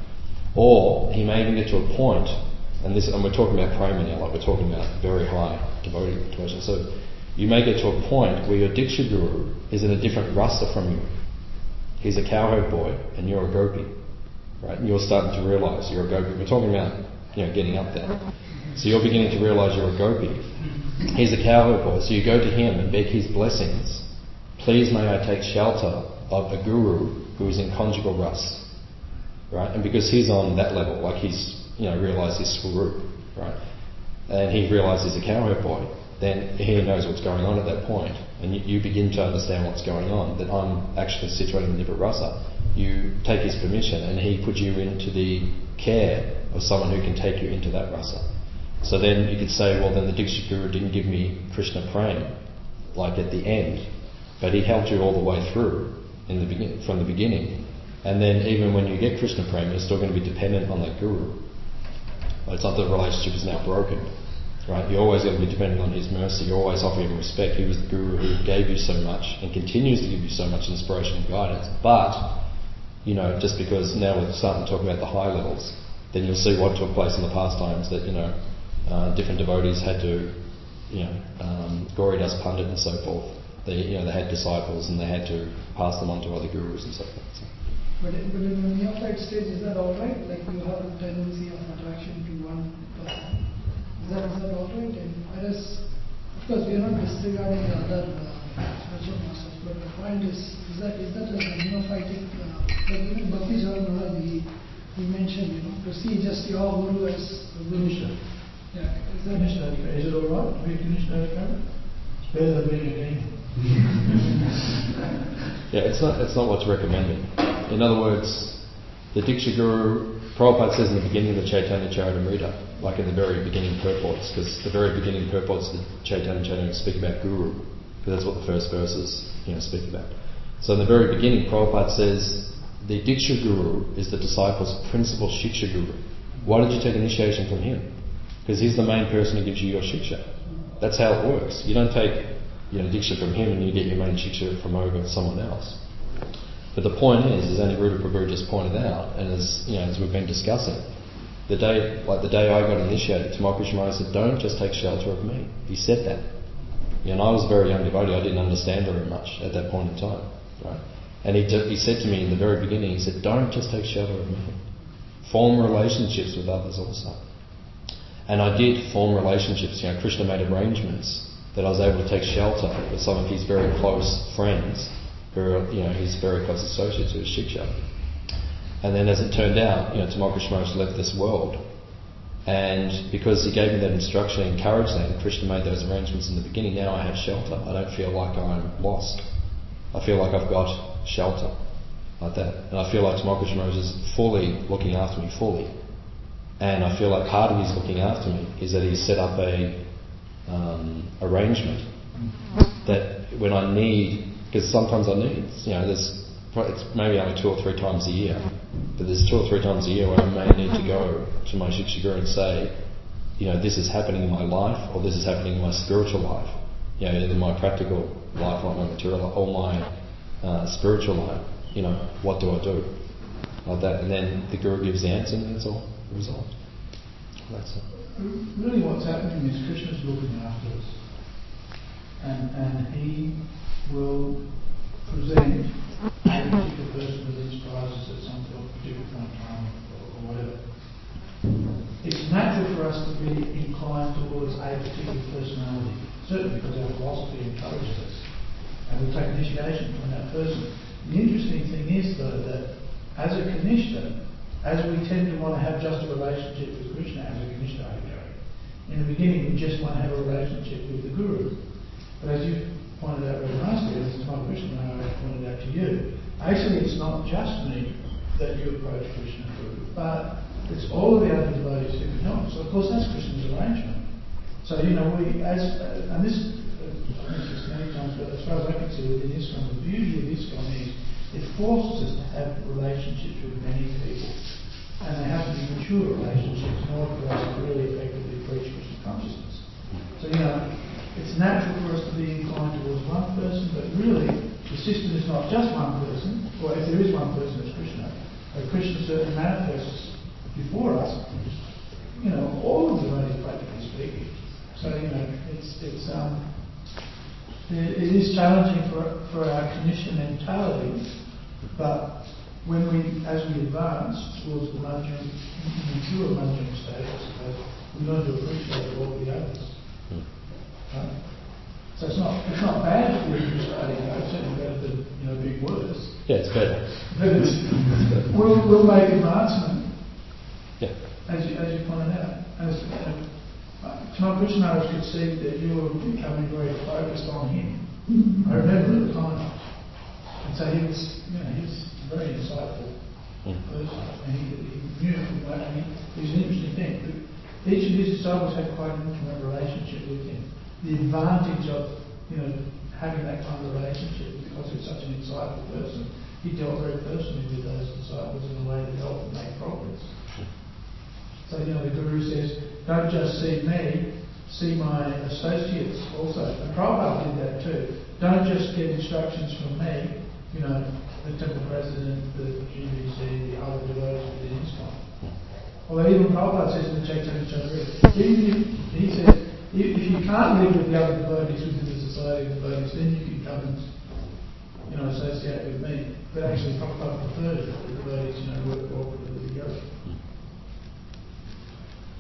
Or he may even get to a point, and this, and we're talking about prema now, like we're talking about very high devotee devotion. So you may get to a point where your Diksha Guru is in a different rasa from you. He's a cowherd boy and you're a gopi, right? And you're starting to realise you're a gopi. We're talking about, you know, getting up there. So you're beginning to realise you're a gopi. He's a cowherd boy, so you go to him and beg his blessings. Please may I take shelter of a guru who is in conjugal rasa, right? And because he's on that level, like he's, you know, realised his swarup, right? And he realises he's a cowherd boy, then he knows what's going on at that point, and you, you begin to understand what's going on, that I'm actually situated in Nibba Rasa. You take his permission and he puts you into the care of someone who can take you into that rasa. So then you could say, well, then the Diksha Guru didn't give me Krishna Prem, like at the end, but he helped you all the way through in the begin- from the beginning. And then even when you get Krishna Prem, you're still going to be dependent on that Guru. It's not that the relationship is now broken. Right? You're always going to be dependent on his mercy. You always offer him respect. He was the guru who gave you so much and continues to give you so much inspiration and guidance. But, you know, just because now we're starting to talk about the high levels, then you'll see what took place in the past times that, you know, uh, different devotees had to, you know, um, Gauridas Pandit and so forth. They, you know, they had disciples and they had to pass them on to other gurus and so forth. So. But, in, but in the neophyte stage, is that alright? Like you have a tendency of attraction to one person? Is that, is that all right? And whereas, of course, we are not disregarding the other uh, spiritual masters, but the point is, is that is that like a neophytic, uh, like even Bhakti Charan Maharaj, he, he mentioned, you know, to see just your guru as a guru. Yeah, is that Is it all right to be finished okay? It's better than being a demon. Yeah, it's not, it's not what's recommended. In other words, the Diksha Guru, Prabhupada says in the beginning of the Chaitanya Charitamrita, like in the very beginning purports, because the very beginning purports of the Chaitanya Charitamrita speak about Guru, because that's what the first verses, you know, speak about. So in the very beginning, Prabhupada says the Diksha Guru is the disciple's principal Shiksha Guru. Why did you take initiation from him? Because he's the main person who gives you your Shiksha. That's how it works. You don't take, you know, Diksha from him and you get your main Shiksha from over someone else. But the point is, as Aniruddha Prabhu just pointed out, and as, you know, as we've been discussing, the day, like the day I got initiated, Tamakrisha Maharaj said, don't just take shelter of me. He said that. You know, and I was a very young devotee, I didn't understand very much at that point in time. Right? And he, he said to me in the very beginning, he said, don't just take shelter of me. Form relationships with others also. And I did form relationships. You know, Krishna made arrangements that I was able to take shelter with some of his very close friends, who are, you know, his very close associates who are Shiksha. And then as it turned out, you know, Tamakrisha Maharaj left this world. And because he gave me that instruction, encouraged that, and Krishna made those arrangements in the beginning, now I have shelter. I don't feel like I'm lost. I feel like I've got shelter, like that. And I feel like Tamal Krishna Maharaj is fully looking after me, fully. And I feel like part of his looking after me is that he's set up a um, arrangement that when I need, because sometimes I need, you know, there's it's maybe only two or three times a year, but there's two or three times a year where I may need to go to my Shiksha Guru and say, you know, this is happening in my life, or this is happening in my spiritual life. You know, either my practical life, like my material life, or my uh, spiritual life. You know, what do I do? Like that. And then the Guru gives the answer, and that's all resolved. That's it. Really what's happening is Krishna's looking after us. And, and he will present a particular person with these prizes at some particular point in time or, or whatever. It's natural for us to be inclined towards a particular personality, certainly because our philosophy encourages us. And we take initiation from that person. The interesting thing is, though, that as a Kanishta, as we tend to want to have just a relationship with Krishna as a Kanishta Adhikari, in the beginning we just want to have a relationship with the Guru. But as you pointed out very nicely, as Tamal Krishna Maharaj pointed out to you, actually it's not just me that you approach Krishna through, but it's all of the other devotees who can help. So of course that's Krishna's arrangement. So you know, we, as, uh, and this, uh, I mentioned this many times, but as far as I can see within ISKCON, the beauty of ISKCON is it forces us to have relationships with many people. And they have to be mature relationships in order for us to really effectively preach Krishna consciousness. So, you know, it's natural for us to be inclined towards one person, but really the system is not just one person, or if there is one person, it's Krishna. But Krishna certainly manifests before us, you know, all of the devotees practically speaking. So, you know, it's, it's um, it, it is challenging for, for our Kanishta mentality, but when we, as we advance towards the Madhyam, mature Madhyam state, I suppose, we learn to appreciate all the others. Right? So it's not it's not bad to be a Krishna Adhikari, it's certainly better than, you know, big words. Yeah, it's better. But it's, we'll, we'll make advancement, Yeah. as you, as you pointed out. And it's, uh, Tamal Krishna Maharaj could see that you were becoming very focused on him. I remember at the time. And so he was, you know, he was a very insightful person. And he, he knew from that, and he, it was an interesting thing. Each of his disciples had quite an intimate relationship with him. The advantage of, you know, having that kind of relationship, because he was such an insightful person, he dealt very personally with those disciples in a way that helped them make progress. So, you know, the Guru says, don't just see me, see my associates also. And Prabhupada did that too. Don't just get instructions from me, you know, the temple president, the G B C, the other devotees within ISKCON. Although even Prabhupada says in the Chaitanya Charitamrita, even if, he says, if, if you can't live with the other devotees within the society of devotees, then you can come and, you know, associate with me. But actually Prabhupada prefers that the devotees, you know, work well with the Guru.